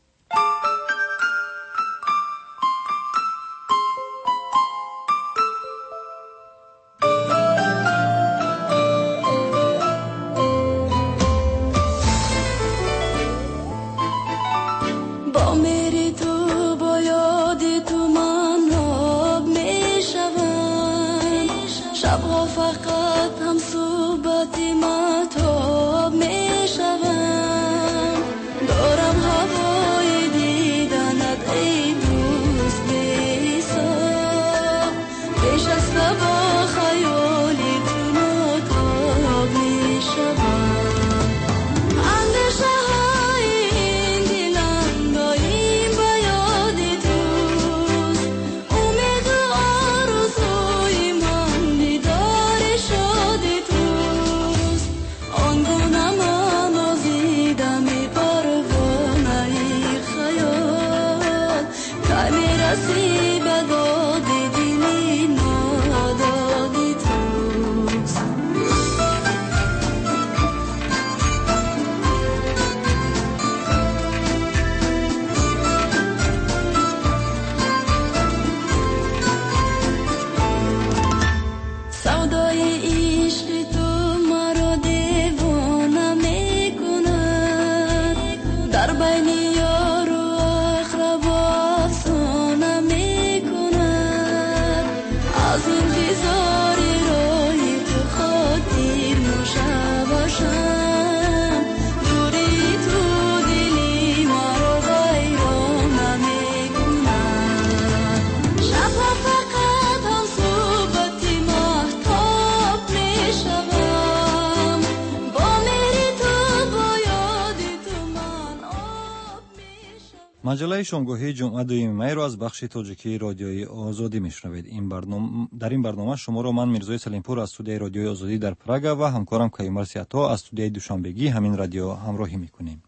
مجله شامگاهی جمعه دوم می را از بخش تاجیکی رادیوی آزادی میشنوید. این برنامه در این برنامه شما را من میرزای سلیمپور از استودیوی رادیوی آزادی در پراگ و همکارم کیومرث عطا از استودیوی دوشنبگی همین رادیو همراهی میکنیم.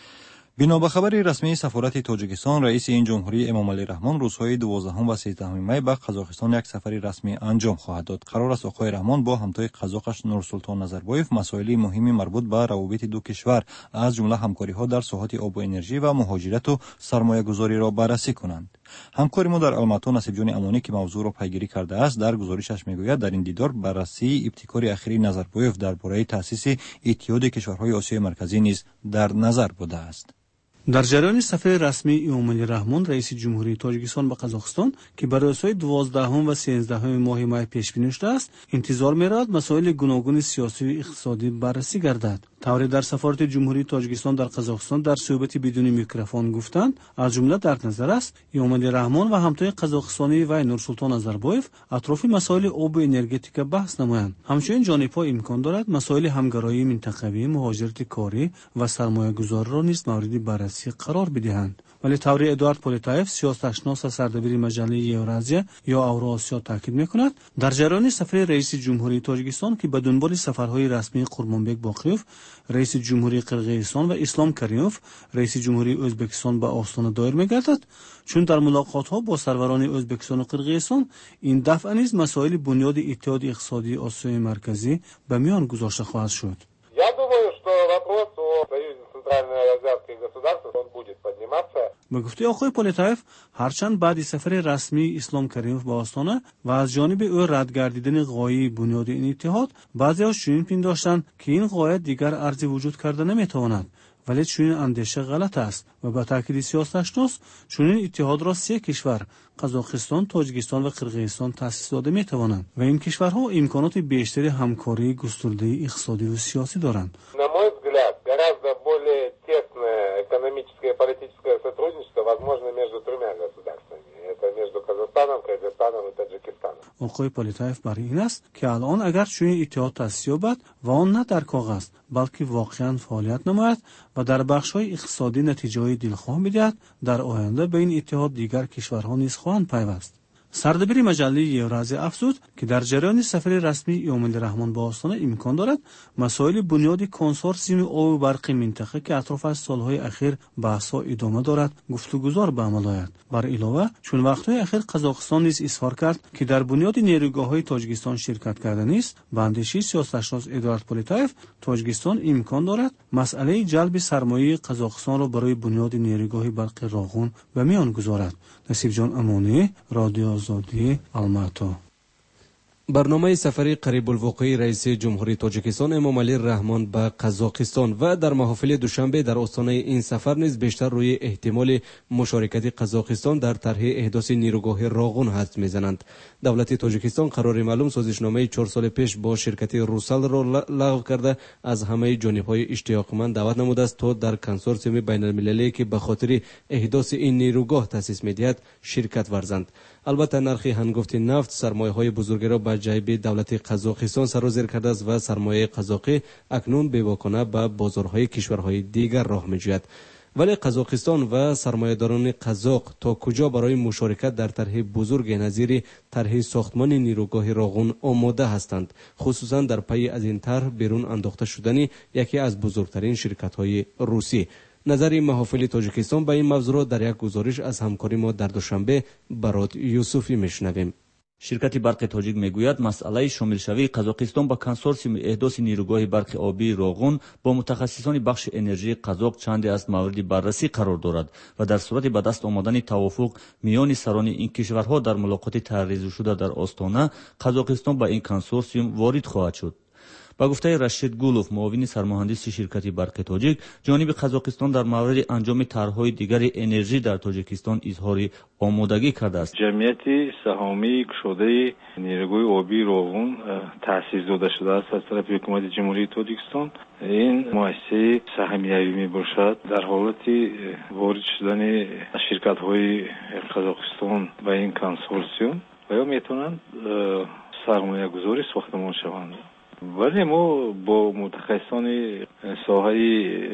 بنا به خبر رسمی سفارت تاجیکستان، رئیس این جمهوری امام علی رحمان روزهای دوازدهم و سیزدهم می به قزاقستان یک سفر رسمی انجام خواهد داد. قرار است آقای رحمان با همتای قزاقش نورسلطان نظربایف مسائل مهمی مربوط به روابط دو کشور از جمله همکاری‌ها در ساحات آب و انرژی و مهاجرت و سرمایه‌گذاری را بررسی کنند. ҳамкори мо дар алмато насибҷони амонӣ ки мавзӯъро пайгирӣ кардааст дар гузоришаш мегӯяд дар ин дидор баррасии ибтикори ахири Назарбоев дар бораи таъсиси иттиҳоди кишварҳои осиёи марказӣ низ дар назар будааст. дар ҷараёни сафари расмии Эмомали Раҳмон раиси ҷумҳурии Тоҷикистон ба Қазоқистон ки барои рӯзҳои дувоздаҳум ва сенздаҳуми моҳи май пешбинӣ шудааст, интизор меравад масоили гуногуни сиёсиву иқтисодӣ баррасӣ гардад. тавре дар сафорати ҷумҳурии Тоҷикистон дар Қазоқистон дар суҳбати бидуни микрофон гуфтанд, аз ҷумла дар назар аст Эмомали Раҳмон ва ҳамтои қазоқистонии вай Нурсултон Назарбоев атрофи масоили обу энергетика баҳс намоянд. ҳамчунин ҷонибҳо имкон дорад масоили ҳамгароии минтақавӣ, муҳоҷирати корӣ ва сармоягузориро низ мавриди баррасӣ қарор бидиҳанд. вале таври Эдуард Политаев, сиёсатшинос ва сардабири маҷаллаи Евразия ё Авроосиё таъкид мекунад, дар ҷараёни сафари раиси ҷумҳурии Тоҷикистон ки ба дунболи сафарҳои расмии Қурбонбек Боқиёв, раиси ҷумҳурии Қирғизистон ва Ислом Каримов, раиси ҷумҳурии Ӯзбекистон ба Остона доир мегардад, чун дар мулоқотҳо бо сарварони Ӯзбекистону Қирғизистон ин дафъа низ масоили бунёди иттиҳоди иқтисодии Осиёи марказӣ ба миён гузошта хоҳад шуд. Я думаю, что вопрос о союзе центральноазиатских государств он будет подниматься. ба гуфтаи оқои Политаев, ҳарчанд баъди сафари расмии Ислом Каримов ба Остона ва аз ҷониби ӯ рад гардидани ғояи бунёди ин иттиҳод, баъзеҳо чунин пиндоштанд, ки ин ғоя дигар арзи вуҷуд карда наметавонад. вале чунин андеша ғалат аст ва ба таъкиди сиёсатшинос чунин иттиҳодро се кишвар Қазоқистон, Тоҷикистон ва Қирғизистон таъсис дода метавонанд ва ин кишварҳо имконоти бештари ҳамкории густурдаи иқтисодиву сиёсӣ доранд. На мой взгляд, гораздо более тесное экономическое и политическое сотрудничество возможно между тремя государствами. Это между Казахстаном, Кыргызстаном и Таджикистаном. оқои Политаев бар ин аст, ки алон агар чунин иттиҳод таъсис ёбад ва он на дар коғаз, балки воқеан фаъолият намояд ва дар бахшҳои иқтисодӣ натиҷаҳои дилхоҳ бидиҳад, дар оянда ба ин иттиҳод дигар кишварҳо низ хоҳанд пайваст. сардабири маҷаллаи Евразия афзуд, ки дар ҷараёни сафари расмии Эмомали Раҳмон ба Остона имкон дорад масоили бунёди консорсиуми обу барқи минтақа ки атрофаш солҳои ахир баҳсҳо идома дорад, гуфтугузор ба амал ояд. бар илова, чун вақтҳои ахир Қазоқистон низ изҳор кард, ки дар бунёди нерӯгоҳҳои Тоҷикистон ширкат карда низ, ба андешии сиёсатшинос Эдуард Политаев, Тоҷикистон имкон дорад масъалаи ҷалби сармояи Қазоқистонро барои бунёди нерӯгоҳи барқи Роғун ба миён гузорад. Насибҷон Амонӣ, Радио Озодӣ, Алмато. барномаи сафари қарибулвуқӯи раиси ҷумҳурии Тоҷикистон Эмомали Раҳмон ба Қазоқистон ва дар маҳофили душанбе дар остонаи ин сафар низ бештар рӯи эҳтимоли мушорикати Қазоқистон дар тарҳи эҳдоси нирӯгоҳи Роғун ҳадс мезананд. давлати Тоҷикистон қарори маълум созишномаи чор соли пеш бо ширкати Русалро лағв карда аз ҳамаи ҷонибҳои иштиёқманд даъват намудааст то дар консорсиуми байналмилалие ки ба хотири эҳдоси ин нирӯгоҳ таъсис медиҳад ширкат варзанд. албатта нархи ҳангуфти нафт сармояҳои бузургеро ба ҷайби давлати Қазоқистон сарозир кардааст ва сармояи қазоқӣ акнун бевокона ба бозорҳои кишварҳои дигар роҳ меҷӯяд. вале Қазоқистон ва сармоядорони қазоқ то куҷо барои мушорикат дар тарҳи бузурге назири тарҳи сохтмони нирӯгоҳи Роғун омода ҳастанд, хусусан дар пайи аз ин тарҳ берун андохта шудани яке аз бузургтарин ширкатҳои русӣ. назари маҳофили Тоҷикистон ба ин мавзӯъро дар як гузориш аз ҳамкори мо дар душанбе Барод Юсуфӣ мешунавем. ширкати барқи тоҷик мегӯяд масъалаи шомилшавии Қазоқистон ба консорсиуми эҳдоси нирӯгоҳи барқи обии Роғун бо мутахассисони бахши энержии қазоқ чанде аз мавриди баррасӣ қарор дорад ва дар сурати ба даст омадани тавофуқ миёни сарони ин кишварҳо дар мулоқоти таъризушуда дар Остона, Қазоқистон ба ин консорсиум ворид хоҳад шуд. ба гуфтаи Рашид Гулов, муовини сармоҳандиси ширкати барқи тоҷик, ҷониби Қазоқистон дар мавриди анҷоми тарҳҳои дигари энержӣ дар Тоҷикистон изҳори омодагӣ кардааст. ҷамъияти саҳомии кушодаи нирӯгоҳи обии Роғун таъсис дода шудааст аз тарафи ҳукумати ҷумҳурии Тоҷикистон. ин муассисаи саҳмиявӣ мебошад дар ҳолати ворид шудани ширкатҳои Қазоқистон ба ин консорсиум ва ё метавонанд сармоягузори сохтмон шаванд. вале мо бо мутахассисони соҳаи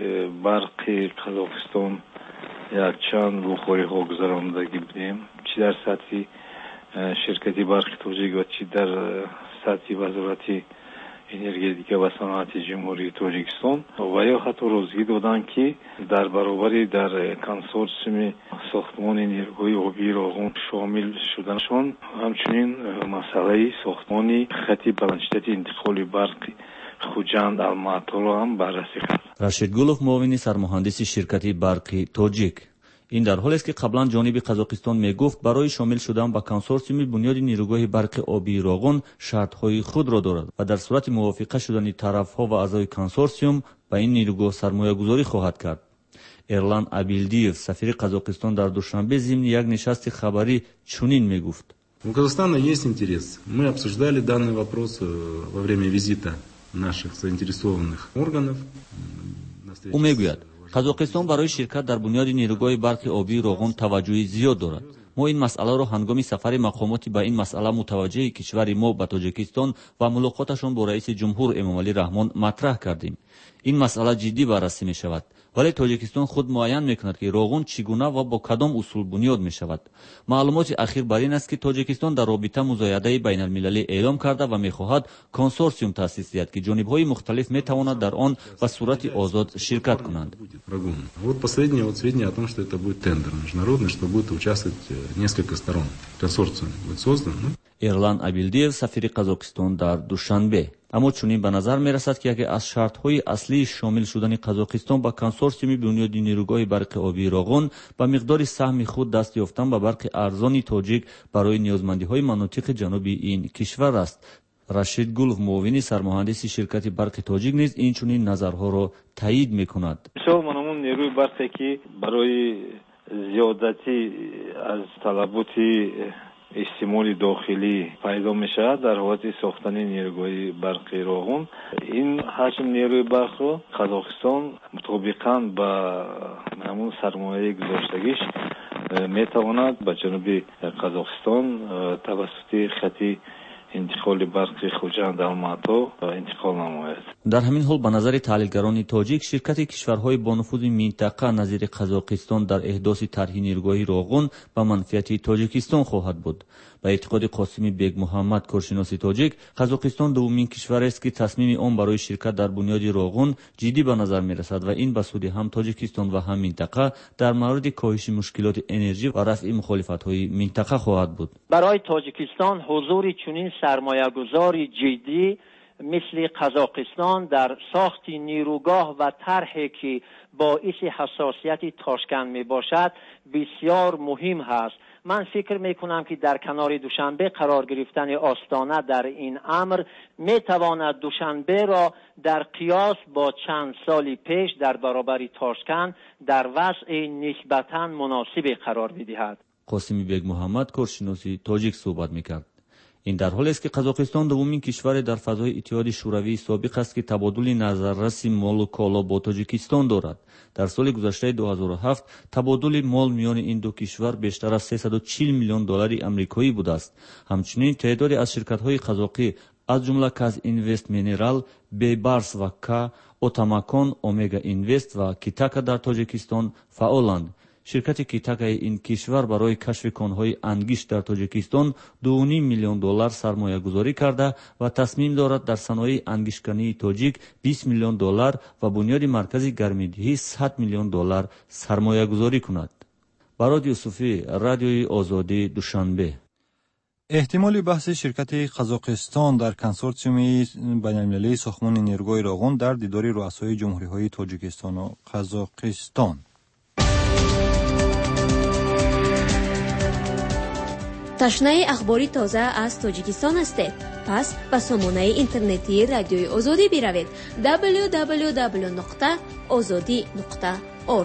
барқи Қазоқистон якчанд вухориҳо гузаронидагӣ будем, чӣ дар сатҳи ширкати барқи тоҷик ва чӣ дар сатҳи вазорати энергетика ва саноати ҷумҳурии Тоҷикистон ва ё ҳатто розигӣ доданд, ки дар баробари дар консорсиуми сохтмони нирӯгоҳи обии Роғун шомил шуданашон ҳамчунин масъалаи сохтмони хати баландшиddati интиқоли барқи Хуҷанд Алматоро ҳам баррасӣ кард. Рашид Гулов, муовини сармуҳандиси ширкати барқи тоҷик. این در حالی است که قبلا جانب قزاقستان میگفت برای شامل شدن به کنسورسیوم بنیاد نیروگاه برق آبی راغون شرطهای خود را دارد و در صورت موافقه شدن طرفها و اعضای کنسورسیوم به این نیروگاه سرمایه گذاری خواهد کرد. ارلان ابیلدیев سفیر قزاقستان در دوشنبه ضمن یک نشست خبری چنین میگفت: У Казахстана есть интерес. Мы обсуждали данный вопрос во время визита наших заинтересованных органов. او میگوید قزاقستان برای شرکت در بنیاد نیروگاه برق آبی راغون توجه زیاد دارد. ما این مسئله را هنگام سفر مقامات به این مسئله متوجه کشور ما به تاجیکستان و ملاقاتشان با رئیس جمهور امامعلی رحمان مطرح کردیم. این مسئله جدی بررسی می شود، ولی تاجیکستان خود معین می کند که راغون چگونه و با کدام اصول بنیاد می شود. معلومات اخیر بر این است که تاجیکستان در رابطه مزایده بین المللی اعلام کرده و می خواهد کنسورسیوم تأسیس دهد که جانب‌های مختلف می توانند در آن به صورت آزاد شرکت کنند. Вот последнее вот сведения о том, что это будет тендер международный, что будет участвовать несколько сторон. Консорциум будет создан. ارلان ابیلدیев سفیر قزاقستان در دوشنبه. اما چنین به نظر می رسد که یکی از شرط‌های اصلی شامل شدن قزاقستان به کنسورسیوم بنیاد نیروگاه برق آبی راغون به مقدار سهم خود دست یافتن به برق ارزان تاجیک برای نیازمندی‌های مناطق جنوبی این کشور است. رشید گلف معاون سرمهندس شرکت برق تاجیک نیز این چنین نظرها را تایید می‌کند. شما نیروی برقی که برای زیادتی از طلبات استعمال داخلی پیدا میشه در حالت ساختن نیروگاه برقی راغون، این حجم نیروی برق رو قزاقستان مطابقاً با همون سرمایه گذاشتگیش میتواند به جنوب قزاقستان توسط خط انتقال برق خوجند الماتو انتقال نماید. در همین حال به نظر تحلیلگران تاجیک شرکت کشورهای با نفوذ منطقه نظیر قزاقستان در احداث طرح نیروگاه راغون به منفعت تاجیکستان خواهد بود. به اعتقاد قاسمی بیگ محمد کارشناس تاجیک، قزاقستان دومین کشور است که تصمیم آن برای شرکت در بنیاد راغون جدی به نظر می رسد و این به سود هم تاجیکستان و هم منطقه در مورد کاهش مشکلات انرژی و رفع مخالفت‌های منطقه خواهد بود. برای تاجیکستان حضور چنین سرمایه‌گذاری جدی مثل قزاقستان در ساخت نیروگاه و طرحی که باعث حساسیت تاشکند می باشد بسیار مهم است. من فکر می کنم که در کنار دوشنبه قرار گرفتن آستانه در این امر می تواند دوشنبه را در قیاس با چند سال پیش در برابر تاشکند در وضع نسبتاً مناسب قرار بدهد. قاسمی بیگ محمد کارشناس تاجیک صحبت می‌کرد. این در حالی است که قزاقستان دومین کشور در فضای اتحاد شوروی سابق است که تبادل نظررس مال و کالا با تاجیکستان دارد. در سال گذشته دو هزار و هفت تبادل مال میان این دو کشور بیشتر از سیصد و چهل میلیون دلار آمریکایی بوده است. همچنین تعدادی از شرکت‌های قزاقی از جمله کاز اینوست مینرال، بیبارس و کا، اوتاماکون، اومگا اینوست و کیتاکا در تاجیکستان فعالند. شرکت کیتاکا این کشور برای کشف کان‌های انگشت در تاجیکستان دو و نیم میلیون دلار سرمایه گذاری کرده و تصمیم دارد در صنایع انگشتکنی تاجیک بیست میلیون دلار و بنیاد مرکز گرمیدهی صد میلیون دلار سرمایه گذاری کند. براد یوسفی، رادیوی آزادی، دوشنبه. احتمال بحث شرکت قزاقستان در کنسورسیوم بین‌المللی ساختمان نیروگاه راغون در دیدار رؤسای جمهوری‌های تاجیکستان و قزاقستان. تشنه اخباری تازه از تاجیکستان هستید؟ پس به سامانه اینترنتی رادیوی آزادی بروید دبلیو دبلیو دبلیو نقطه آزادی نقطه اورگ.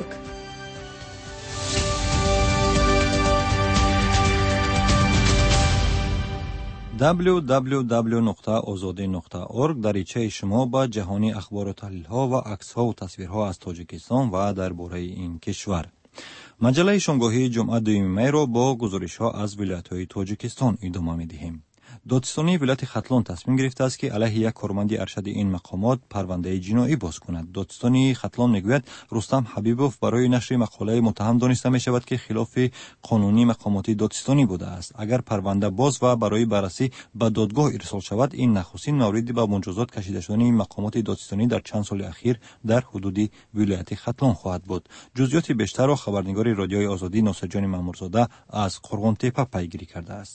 دبلیو دبلیو دبلیو نقطه آزادی نقطه اورگ دریچه شما با جهانی اخبار و تحلیل‌ها و عکس‌ها و تصویرها از تاجیکستان و درباره این کشور. مجله شامگاهی جمعه دوم می را با گزارش‌ها از ولایت‌های تاجیکستان ادامه می‌دهیم. دادستانی ولایت ختلان تصمیم گرفته است که علیه یک کارمند ارشد این مقامات پرونده جنایی باز کند. دادستانی ختلان میگوید رستم حبیبوف برای نشر مقاله متهم دانسته می شود که خلاف قانونی مقامات دادستانی بوده است. اگر پرونده باز و برای بررسی به دادگاه ارسال شود، این نخستین مورد به مجازات کشیده شدن این مقامات دادستانی در چند سال اخیر در حدود ولایت ختلان خواهد بود. جزئیات بیشتر را خبرنگار رادیوی آزادی ناصر جان مامورزاده از قرغان تپه پیگیری کرده است.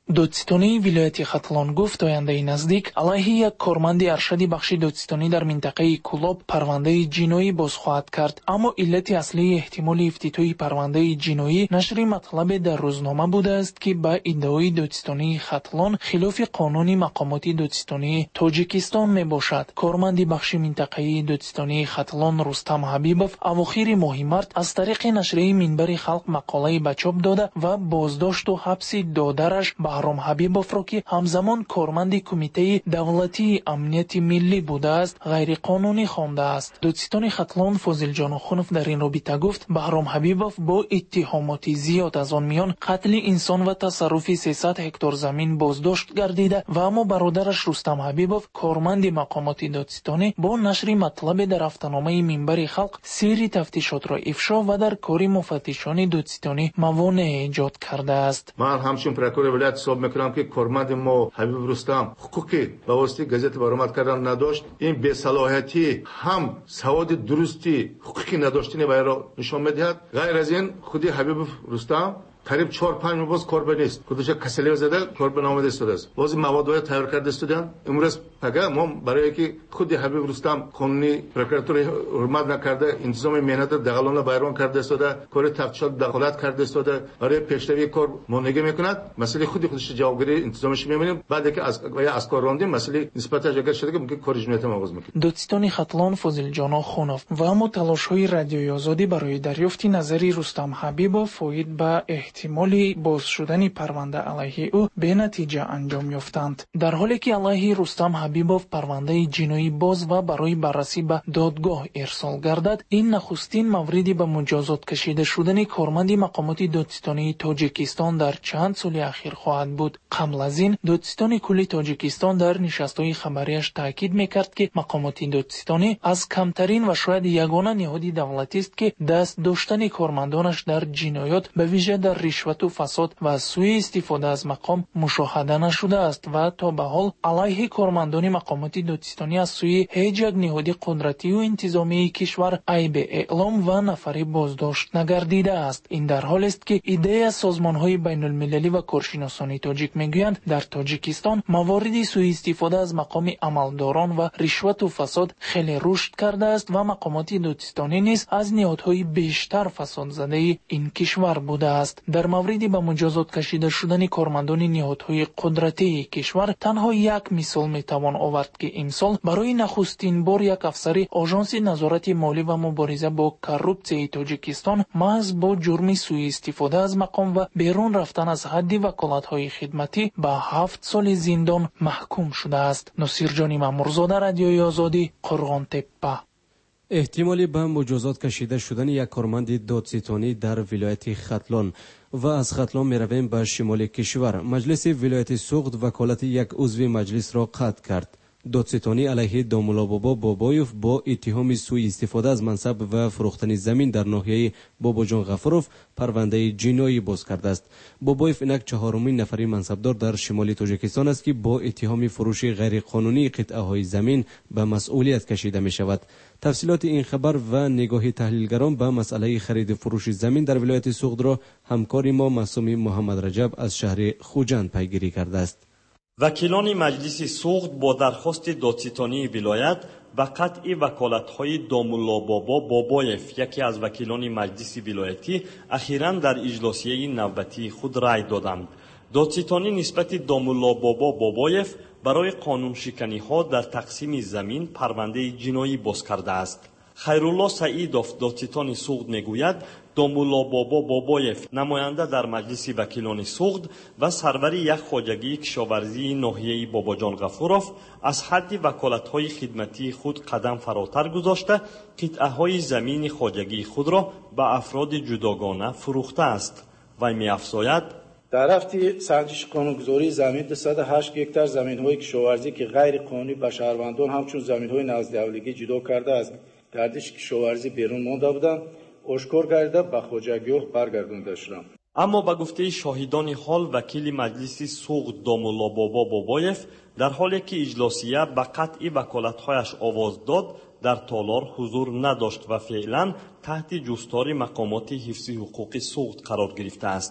دادستانی ولایت ختلان گفت آینده نزدیک علیه یک کارمند ارشد بخش دادستانی در منطقه کولاب پرونده جنایی باز خواهد کرد، اما علت اصلی احتمال افتتاح پرونده جنایی نشر مطلب در روزنامه بوده است که با ادعای دادستانی ختلان خلاف قانون مقامات دادستانی تاجیکستان می باشد. کارمند بخش منطقه دادستانی ختلان رستم حبیبوف اواخر ماه مارت از طریق نشریه منبر خلق مقاله به چاپ داده و بازداشت و حبس دادرش بهرام حبیبوف را که همزمان کارمند کمیته دولتی امنیت ملی بوده است غیر قانونی خوانده است. دادستان ختلان فاضل جان خونف در این رابطه گفت بهرام حبیبوف با اتهامات زیاد از آن میان قتل انسان و تصرف سیصد هکتار زمین بازداشت گردیده و اما برادرش رستم حبیبوف کارمند مقامات دادستانی با نشر مطلب در هفته‌نامه منبر خلق سیر تفتیشات را افشا و در کار مفتشان دادستانی موانع ایجاد کرده است. من همچون پرکور ولایت حساب میکنم که کارمند ما حبیب رستم حقوقی به واسطه گزیت برآمد کردن نداشت. این بی‌صلاحیتی هم سواد درستی حقوقی نداشتنی وی را نشان میدهد. غیر از این خودی حبیب رستم قریب چهار پنج ماه باز کار بنیست خودش کسلی زده کار به نامه دسته است. باز مواد تیار کرده استودن امروز پگه ما برای که خود حبیب رستم قانونی پروکراتور حرمت نکرده انتظام مهنت دغلان بیرون کرده است کار تفتیشات دخالت کرده است برای پیشروی کار مونگه میکند مسئله خودی خودش جوابگیری انتظامش میبینیم بعد که از یا از کار راندیم مسئله نسبتش اگر شده که ممکن کارش میتونه آغاز میکنه. دادستان ختلان فاضل جان خونف و اما تلاش‌های رادیوی آزادی برای دریافت نظری رستم حبیبوف فوید به احتمالی باز شدن پرونده علیه او به نتیجه انجام یافتند. در حالی که علیه رستم حبیبوف پرونده جنایی باز و برای بررسی به دادگاه ارسال گردد، این نخستین موردی به مجازات کشیده شدن کارمند مقامات دادستانی تاجیکستان در چند سال اخیر خواهد بود. قبل از این دادستان کلی تاجیکستان در نشست‌های خبریش تاکید میکرد که مقامات دادستانی از کمترین و شاید یگانه نهاد دولتی است که دست داشتن کارمندانش در جنایات به ویژه در رشوت و فساد و سوء استفاده از مقام مشاهده نشده است و تا به حال علیه کارمندان مقامات دادستانی از سوی هیچ یک نهاد قدرتی و انتظامی کشور عیب اعلام و نفری بازداشت نگردیده است. این در حالی است که ایده از سازمان‌های بین‌المللی و کارشناسان تاجیک میگویند در تاجیکستان موارد سوء استفاده از مقام عملداران و رشوت و فساد خیلی رشد کرده است و مقامات دادستانی نیز از نهادهای بیشتر فساد زده این کشور بوده است. در موردی به مجازات کشیده شدن کارمندان نهادهای قدرتی کشور تنها یک مثال میتوان آورد که امسال برای نخستین بار یک افسر آژانس نظارت مالی و مبارزه با کروپسیون تاجیکستان محض با جرم سوء استفاده از مقام و بیرون رفتن از حد وکالت‌های خدمتی به هفت سال زندان محکوم شده است. نصیرجان مامورزاده، رادیوی آزادی، قرغان تپه. احتمالی به مجازات کشیده شدن یک کارمند دادستانی در ولایت ختلان و از ختلان می رویم به شمال کشور. مجلس ولایت سوغد وکالت یک عضو مجلس را قطع کرد. دادستانی علیه دامولا بابا بابایوف با اتهام سوء استفاده از منصب و فروختن زمین در ناحیه باباجان غفروف پرونده جنایی باز کرده است. بابایوف اینک چهارمین نفری منصبدار در شمال تاجیکستان است که با اتهام فروش غیرقانونی قطعه های زمین به مسئولیت کشیده می شود. تفصیلات این خبر و نگاه تحلیلگران به مسئله خرید فروش زمین در ولایت سوغد را همکار ما معصوم محمد رجب از شهر خوجند پیگیری کرده است. وکیلان مجلس سوغد با درخواست دادستانی ولایت به قطع وکالت‌های دامولا بابا بابایف یکی از وکیلان مجلس ولایتی اخیراً در اجلاسیه نوبتی خود رأی دادند. دادستانی نسبت دامولا بابا بابایف برای قانون شکنی ها در تقسیم زمین پرونده جنایی باز کرده است. خیرالله سعیدوف دادستان سوغد میگوید دامولا بابا بابایف نماینده در مجلس وکیلان سوغد و سرور یک خواجگی کشاورزی ناحیه باباجان غفوروف از حد وکالت‌های خدمتی خود قدم فراتر گذاشته قطعه‌های زمین خواجگی خود را به افراد جداگانه فروخته است. وی می‌افزاید در هفته سنجش قانونگذاری زمین دویست و هشت هکتار زمین‌های کشاورزی که غیر قانونی به شهروندان همچون زمین‌های نزد اولگی جدا کرده است گردش کشاورزی بیرون مانده بودند اشکار گردیده به خواجگی‌ها برگردانده شدند. اما به گفته شاهدان حال وکیل مجلس سوغد دامولا بابا بابایف در حالی که اجلاسیه به قطع وکالت‌هایش آواز داد در تالار حضور نداشت و فعلا تحت جستار مقامات حفظ حقوق سوغد قرار گرفته است.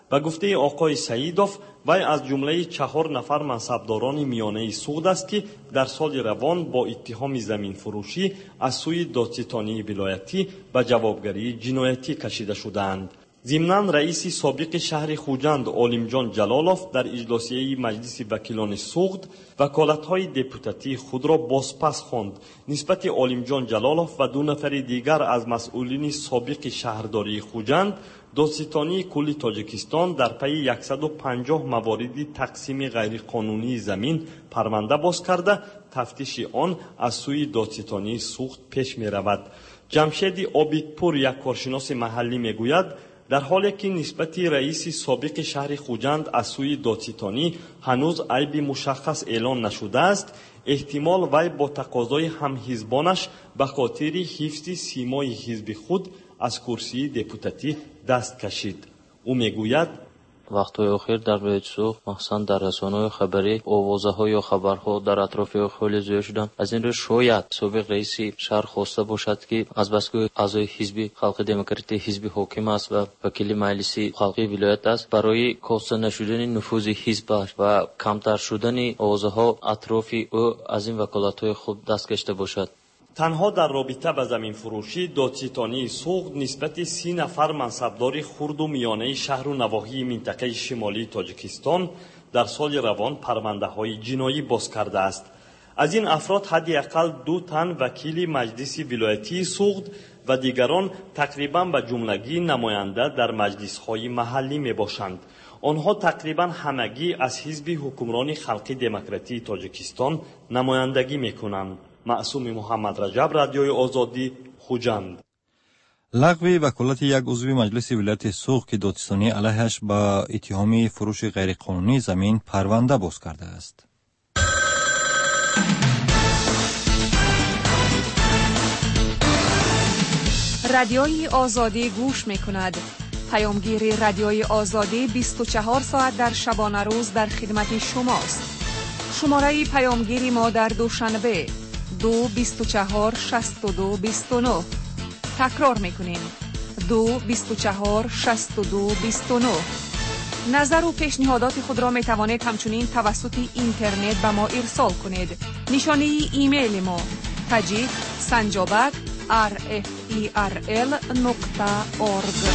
به گفته آقای سعیدوف، وی از جمله چهار نفر منصبداران میانه سوخت است که در سال روان با اتهام زمین فروشی از سوی دادستانی ولایتی به جوابگری جنایتی کشیده شدند. ضمناً رئیس سابق شهر خوجند عالمجان جلالوف در اجلاسیه مجلس وکیلان سوخت وکالت‌های دپوتاتی خود را بازپس خواند. نسبت عالمجان جلالوف و دو نفر دیگر از مسئولین سابق شهرداری خوجند، دادستانی کل تاجیکستان در پی صد و پنجاه موارد تقسیم غیرقانونی زمین پرونده باز کرده، تفتیش آن از سوی دادستانی سوخت پیش می رود. جمشید عابدپور، یک کارشناس محلی، می گوید در حالی که نسبت رئیس سابق شهر خوجند از سوی دادستانی هنوز عیب مشخص اعلان نشده است، احتمال وی با تقاضای همحزبانش به خاطر حفظ سیمای حزب خود از کرسی دپوتاتی دست کشید. او میگوید وقت‌های اخیر در راه سوخت مخصوصا در رسانه‌های خبری آوازه‌ها یا خبرها در اطراف خیلی زیاد شدن. از این رو شاید سابق رئیس شهر خواسته باشد که از بس که اعضای حزب خلق دموکراتی حزب حاکم است و وکیل مجلس خلقی ولایت است، برای کاسته نشدن نفوذ حزب و کمتر شدن آوازه‌ها اطراف او از این وکالت‌های خود دست کشیده باشد. تنها در رابطه با زمین فروشی، دادستانی سوخت نسبت سی نفر منصبدار خرد و میانه شهر و نواحی منطقه شمالی تاجیکستان در سال روان پرونده های جنایی باز کرده است. از این افراد حداقل دو تن وکیل مجلس ولایتی سوخت و دیگران تقریبا به جملگی نماینده در مجلس های محلی می باشند. آنها تقریبا همگی از حزب حکمران خلقی دموکراتی تاجیکستان نمایندگی می کنند. معصوم محمد رجب، رادیوی آزادی، خوجند. لغو وکالت یک عضو مجلس ولایت سوخت که دادستانی علیهش با اتهام فروش غیرقانونی زمین پرونده باز کرده است. رادیوی آزادی گوش می‌کند. پیامگیر رادیوی آزادی بیست و چهار ساعت در شبانه روز در خدمت شماست. شماره پیامگیری ما در دوشنبه دو بیست و چهار شصت و دو بیست و نه. تکرار میکنیم دو بیست و چهار شصت و دو بیست و نه. نظر و پیشنهادات خود را میتوانید همچنین توسط اینترنت به ما ارسال کنید. نشانه ایمیل ما تاجیک سنجابک ار اف ای ار ال نقطه اورگ.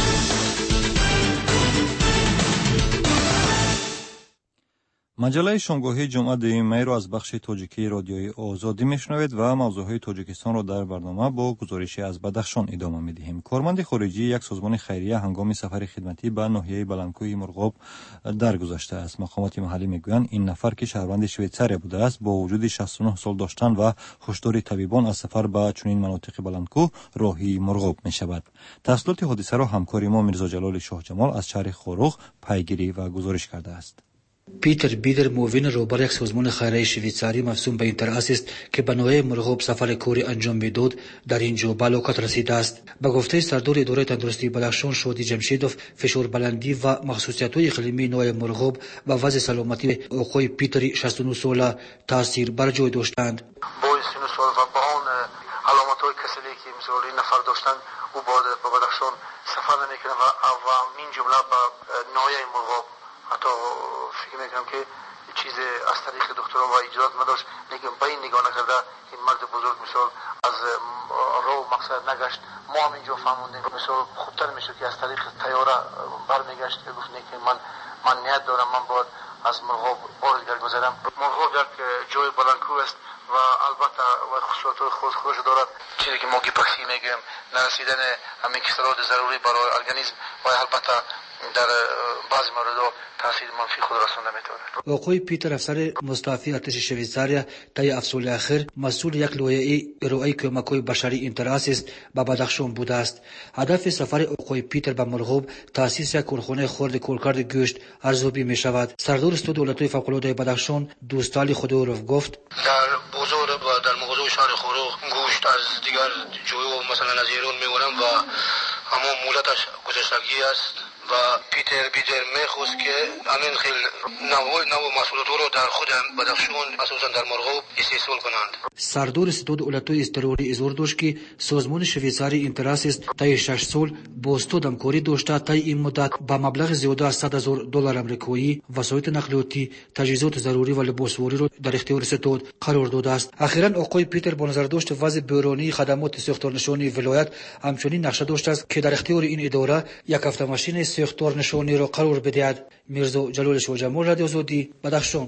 مجله شامگاهی جمعه دوم می را از بخش تاجیکی رادیوی آزادی میشنوید و موضوعهای تاجیکستان را در برنامه با گزارشی از بدخشان ادامه میدهیم. کارمند خارجی یک سازمان خیریه هنگام سفر خدمتی به ناحیه بلندکوی مرغاب درگذشته است. مقامات محلی میگویند این نفر که شهروند شویتزاریا بوده است با وجود شصت و نه سال داشتن و هشدار طبیبان از سفر به چنین مناطق بلندکو راهی مرغاب میشود. تفصیلات حادثه را همکار ما میرزا جلال شاه جمال از شهر خاروخ پیگیری و گزارش کرده است. پیتر بیدر موین روبر یک سازمان خیریه شویتزاری مفهوم به اینتراس است که به نوع مرغوب سفر کوری انجام میداد در اینجا به هلاکت رسیده است. به گفته سردار اداره تندرستی بدخشان شادی جمشیدوف، فشار بلندی و مخصوصیت‌های اقلیمی نوع مرغوب و وضع سلامتی آقای پیتر شصت و نه ساله تاثیر بر جای داشتند. با سی و نه سال و با آن علامت‌های کسلی که مثل این نفر داشتند او به بدخشان سفر نمی‌کنه و من جمله به نوع مرغوب حتی فکر میکنم که چیز از طریق دکتران و اجازت نداشت، لیکن با این نگاه نکرده این مرد بزرگ مثال از راه مقصد نگشت. ما هم اینجا فهموندیم مثال خوبتر میشه که از طریق طیاره برمیگشت که گفت که من من نیت دارم من باید از مرغاب بارگرد گذارم. مرغاب یک جای بلندکو است و البته و خصوصیات خود خودش دارد، چیزی که ما گیپاکسی میگیم نرسیدن همین کسرات ضروری برای ارگانیسم و البته در بعضی موردها تاثیر منفی خود رسانده میتونه. آقای پیتر افسر مستعفی ارتش شویتزاریا طی افسول اخیر مسئول یک لایحه ارائه کمک‌های بشری اینتراس است به بدخشان بوده است. هدف سفر آقای پیتر به مرغوب تاسیس یک کارخانه خرد کارکرد گوشت ارزیابی می شود. سردار استاد دولت‌های فوق‌العاده بدخشان دوستالی خداروف گفت در بازار و در مغازه شهر خاروخ گوشت از دیگر جای مثلا از ایران میورم و اما مولتش گذشتگی است و پیتر بیدر میخواست که همین خیلی نوع نوع محصولات رو در خود بدخشان اساسا در مرغوب استحصال کنند. سردور ستود اولتوی استروری ازور دوش که سازمان شویساری اینتراسیست تای شش سال با ستود همکاری داشته تا این مدت با مبلغ زیاده از صد هزار دلار امریکایی وسایل نقلیاتی تجهیزات ضروری و لباسواری رو در اختیار ستود قرار داده است. اخیراً آقای پیتر با نظر داشت وضع بیرونی خدمات ساختارنشانی ولایت همچنین نقشه داشته است که در اختیار این اداره یک автомашین ساختارنشانی را قرار بدهد. میرزا جلال شوجمال، رادیو آزادی، بدخشان.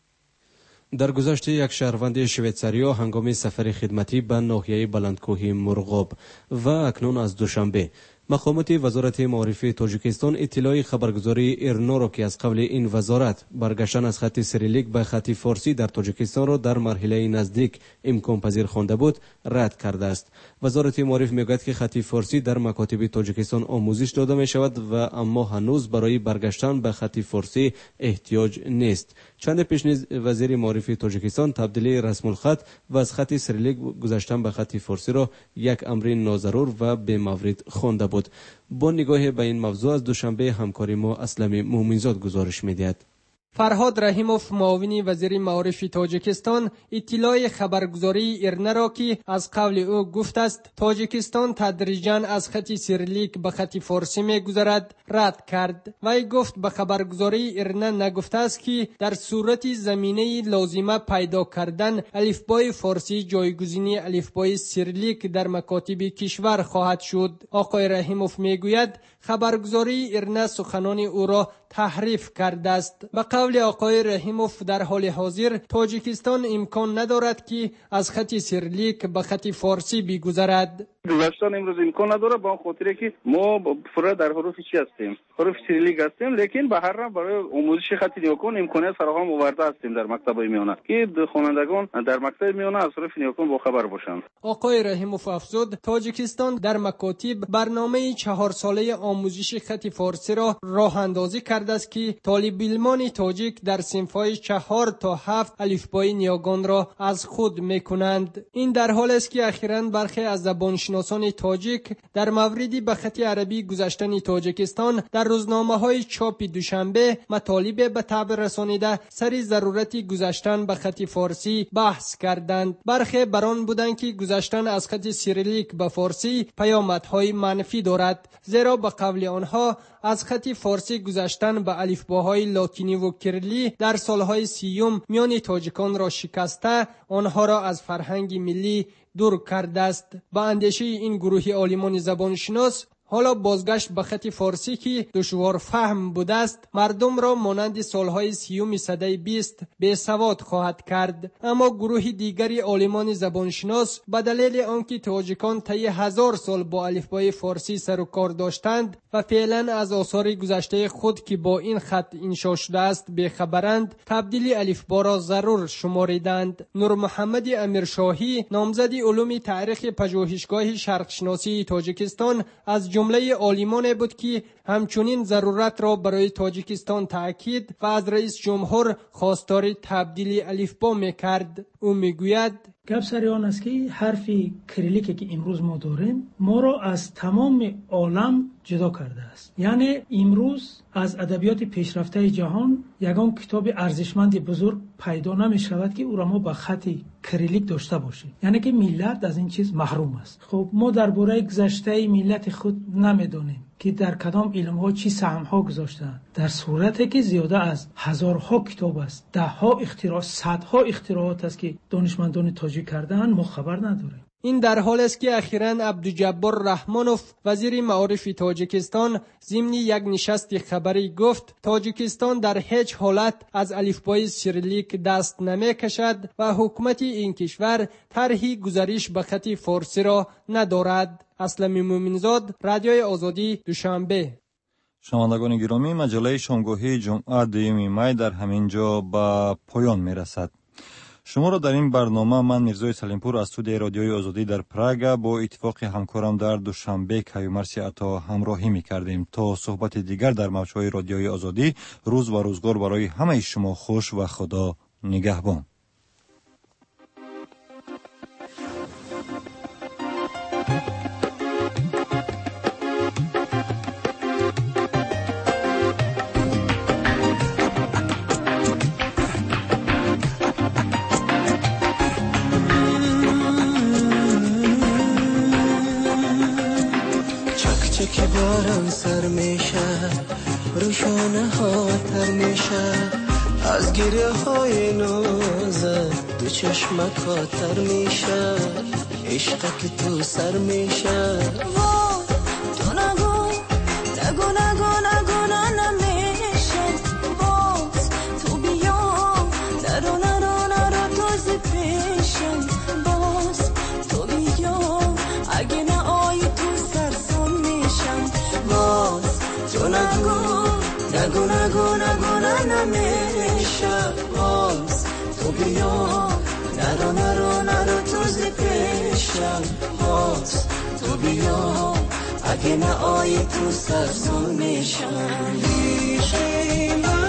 در گذشته یک شهروند شویتساریا هنگام سفر خدمتی به ناحیه بلندکوهی مرغاب و اکنون از دوشنبه مقامات وزارت معارف تاجیکستان اطلاع خبرگزاری ایرنا را که از قبل این وزارت برگشتن از خط سریلیک به خط فارسی در تاجیکستان را در مرحله نزدیک امکان پذیر خوانده بود رد کرده است. وزارت معارف میگوید که خط فارسی در مکاتب تاجیکستان آموزش داده می شود و اما هنوز برای برگشتن به خط فارسی احتیاج نیست. چند پیش نیز وزیر معارف تاجیکستان تبدیلی رسم الخط و از خط سریلیک گذشتن به خط فارسی را یک امر ناضرور و به مورد خوانده بود. با نگاه به این موضوع از دوشنبه همکاری ما اسلم مومنزاد گزارش می‌دهد. فرهاد رحیموف معاون وزیر معارف تاجیکستان اطلاع خبرگزاری ایرنا را که از قول او گفت است تاجیکستان تدریجاً از خط سیریلیک به خط فارسی می‌گذرد رد کرد. وی گفت به خبرگزاری ایرنا نگفته است که در صورت زمینه لازمه پیدا کردن الفبای فارسی جایگزینی الفبای سیریلیک در مکاتب کشور خواهد شد. آقای رحیموف میگوید خبرگزاری ایرنا سخنان او را تحریف کرده است. به قول آقای رحیموف در حال حاضر تاجیکستان امکان ندارد که از خط سیریلیک به خط فارسی بگذرد. گذشتن امروز امکان نداره با خاطر که ما فقط در حروف چی هستیم، حروف سیریلیک هستیم، لیکن به هر راه برای آموزش خط نیوکون امکانات فراهم آورده هستیم در مکتب‌های میانه که خوانندگان در مکتب میانه از حروف نیوکون با خبر باشند. آقای رحیموف افزود تاجیکستان در مکاتب برنامه چهار ساله آموزش خط فارسی را راه اندازی کرده است که طالب علمان تاجیک در صنف‌های چهار تا هفت الفبای نیاگان را از خود میکنند. این در حالی است که اخیراً برخی از زبانشناسان تاجیک در مورد به خط عربی گذشتن تاجیکستان در روزنامه‌های چاپ دوشنبه مطالب به تعبیر رسانیده سر ضرورت گذشتن به خط فارسی بحث کردند. برخی بران بودند که گذشتن از خط سیریلیک به فارسی پیامدهای منفی دارد، زیرا به قول آنها از خط فارسی گذشتن به الفباهای لاتینی و کریلی در سالهای سیوم میان تاجیکان را شکسته آنها را از فرهنگ ملی دور کرده است. با اندیشه این گروه عالمان زبانشناس حالا بازگشت به خط فارسی که دشوار فهم بوده است مردم را مانند سالهای سیوم سده بیست به سواد خواهد کرد. اما گروه دیگری عالمان زبانشناس به دلیل آنکه تاجیکان طی هزار سال با الفبای فارسی سر و کار داشتند و فعلا از آثار گذشته خود که با این خط انشا شده است بی‌خبرند تبدیل الفبا را ضرور شماریدند. نور محمد امیرشاهی نامزد علوم تاریخ پژوهشگاه شرقشناسی تاجیکستان از جمله عالمان بود که همچنین ضرورت را برای تاجیکستان تأکید و از رئیس جمهور خواستار تبدیل الفبا میکرد. او میگوید گپ سر آن است که حرف کریلیکی که امروز ما داریم ما را از تمام عالم جدا کرده است. یعنی امروز از ادبیات پیشرفته جهان یگان کتاب ارزشمند بزرگ پیدا نمی شود که او را ما با خط کریلیک داشته باشیم. یعنی که ملت از این چیز محروم است. خب ما درباره گذشته ملت خود نمیدونیم که در کدام علم ها چی سهم ها گذاشتند، در صورتی که زیاده از هزارها کتاب است، ده ها اختراع، صدها اختراعات است که دانشمندان تاجیک کردن ما خبر نداریم. این در حال است که اخیراً عبدالجبار رحمانوف وزیر معارف تاجیکستان ضمن یک نشست خبری گفت تاجیکستان در هیچ حالت از الفبای سیریلیک دست نمی کشد و حکومت این کشور طرحی گذریش به خط فارسی را ندارد. اسلم مومنزاد، رادیوی آزادی، دوشنبه. شنوندگان گرامی، مجله شامگاهی جمعه دوم می در همین جا به پایان می رسد. شما را در این برنامه من میرزای سلیمپور از استودیوی رادیوی آزادی در پراگ با اتفاق همکارم در دوشنبه کیومرثی عطا همراهی می‌کردیم. تا صحبت دیگر در موج‌های رادیوی آزادی، روز و روزگار برای همه شما خوش و خدا نگهبان. هرچه که باران سر میشه روشانه ها تر میشه از گریه های نازت دو چشمک ها تر میشه عشق که تو سر میشه وای تو نگو نگو نگو نگو نه نمیشه باز تو بیا نرو نرو نرو توز پیشم باز تو بیا اگه نه آی تو سرسون میشم باز تو نگو نگو نگو نگو نه نمیشه باز تو بیا نرو نرو نرو توز پیشم باز تو بیا اگه نه آی تو سرسون میشم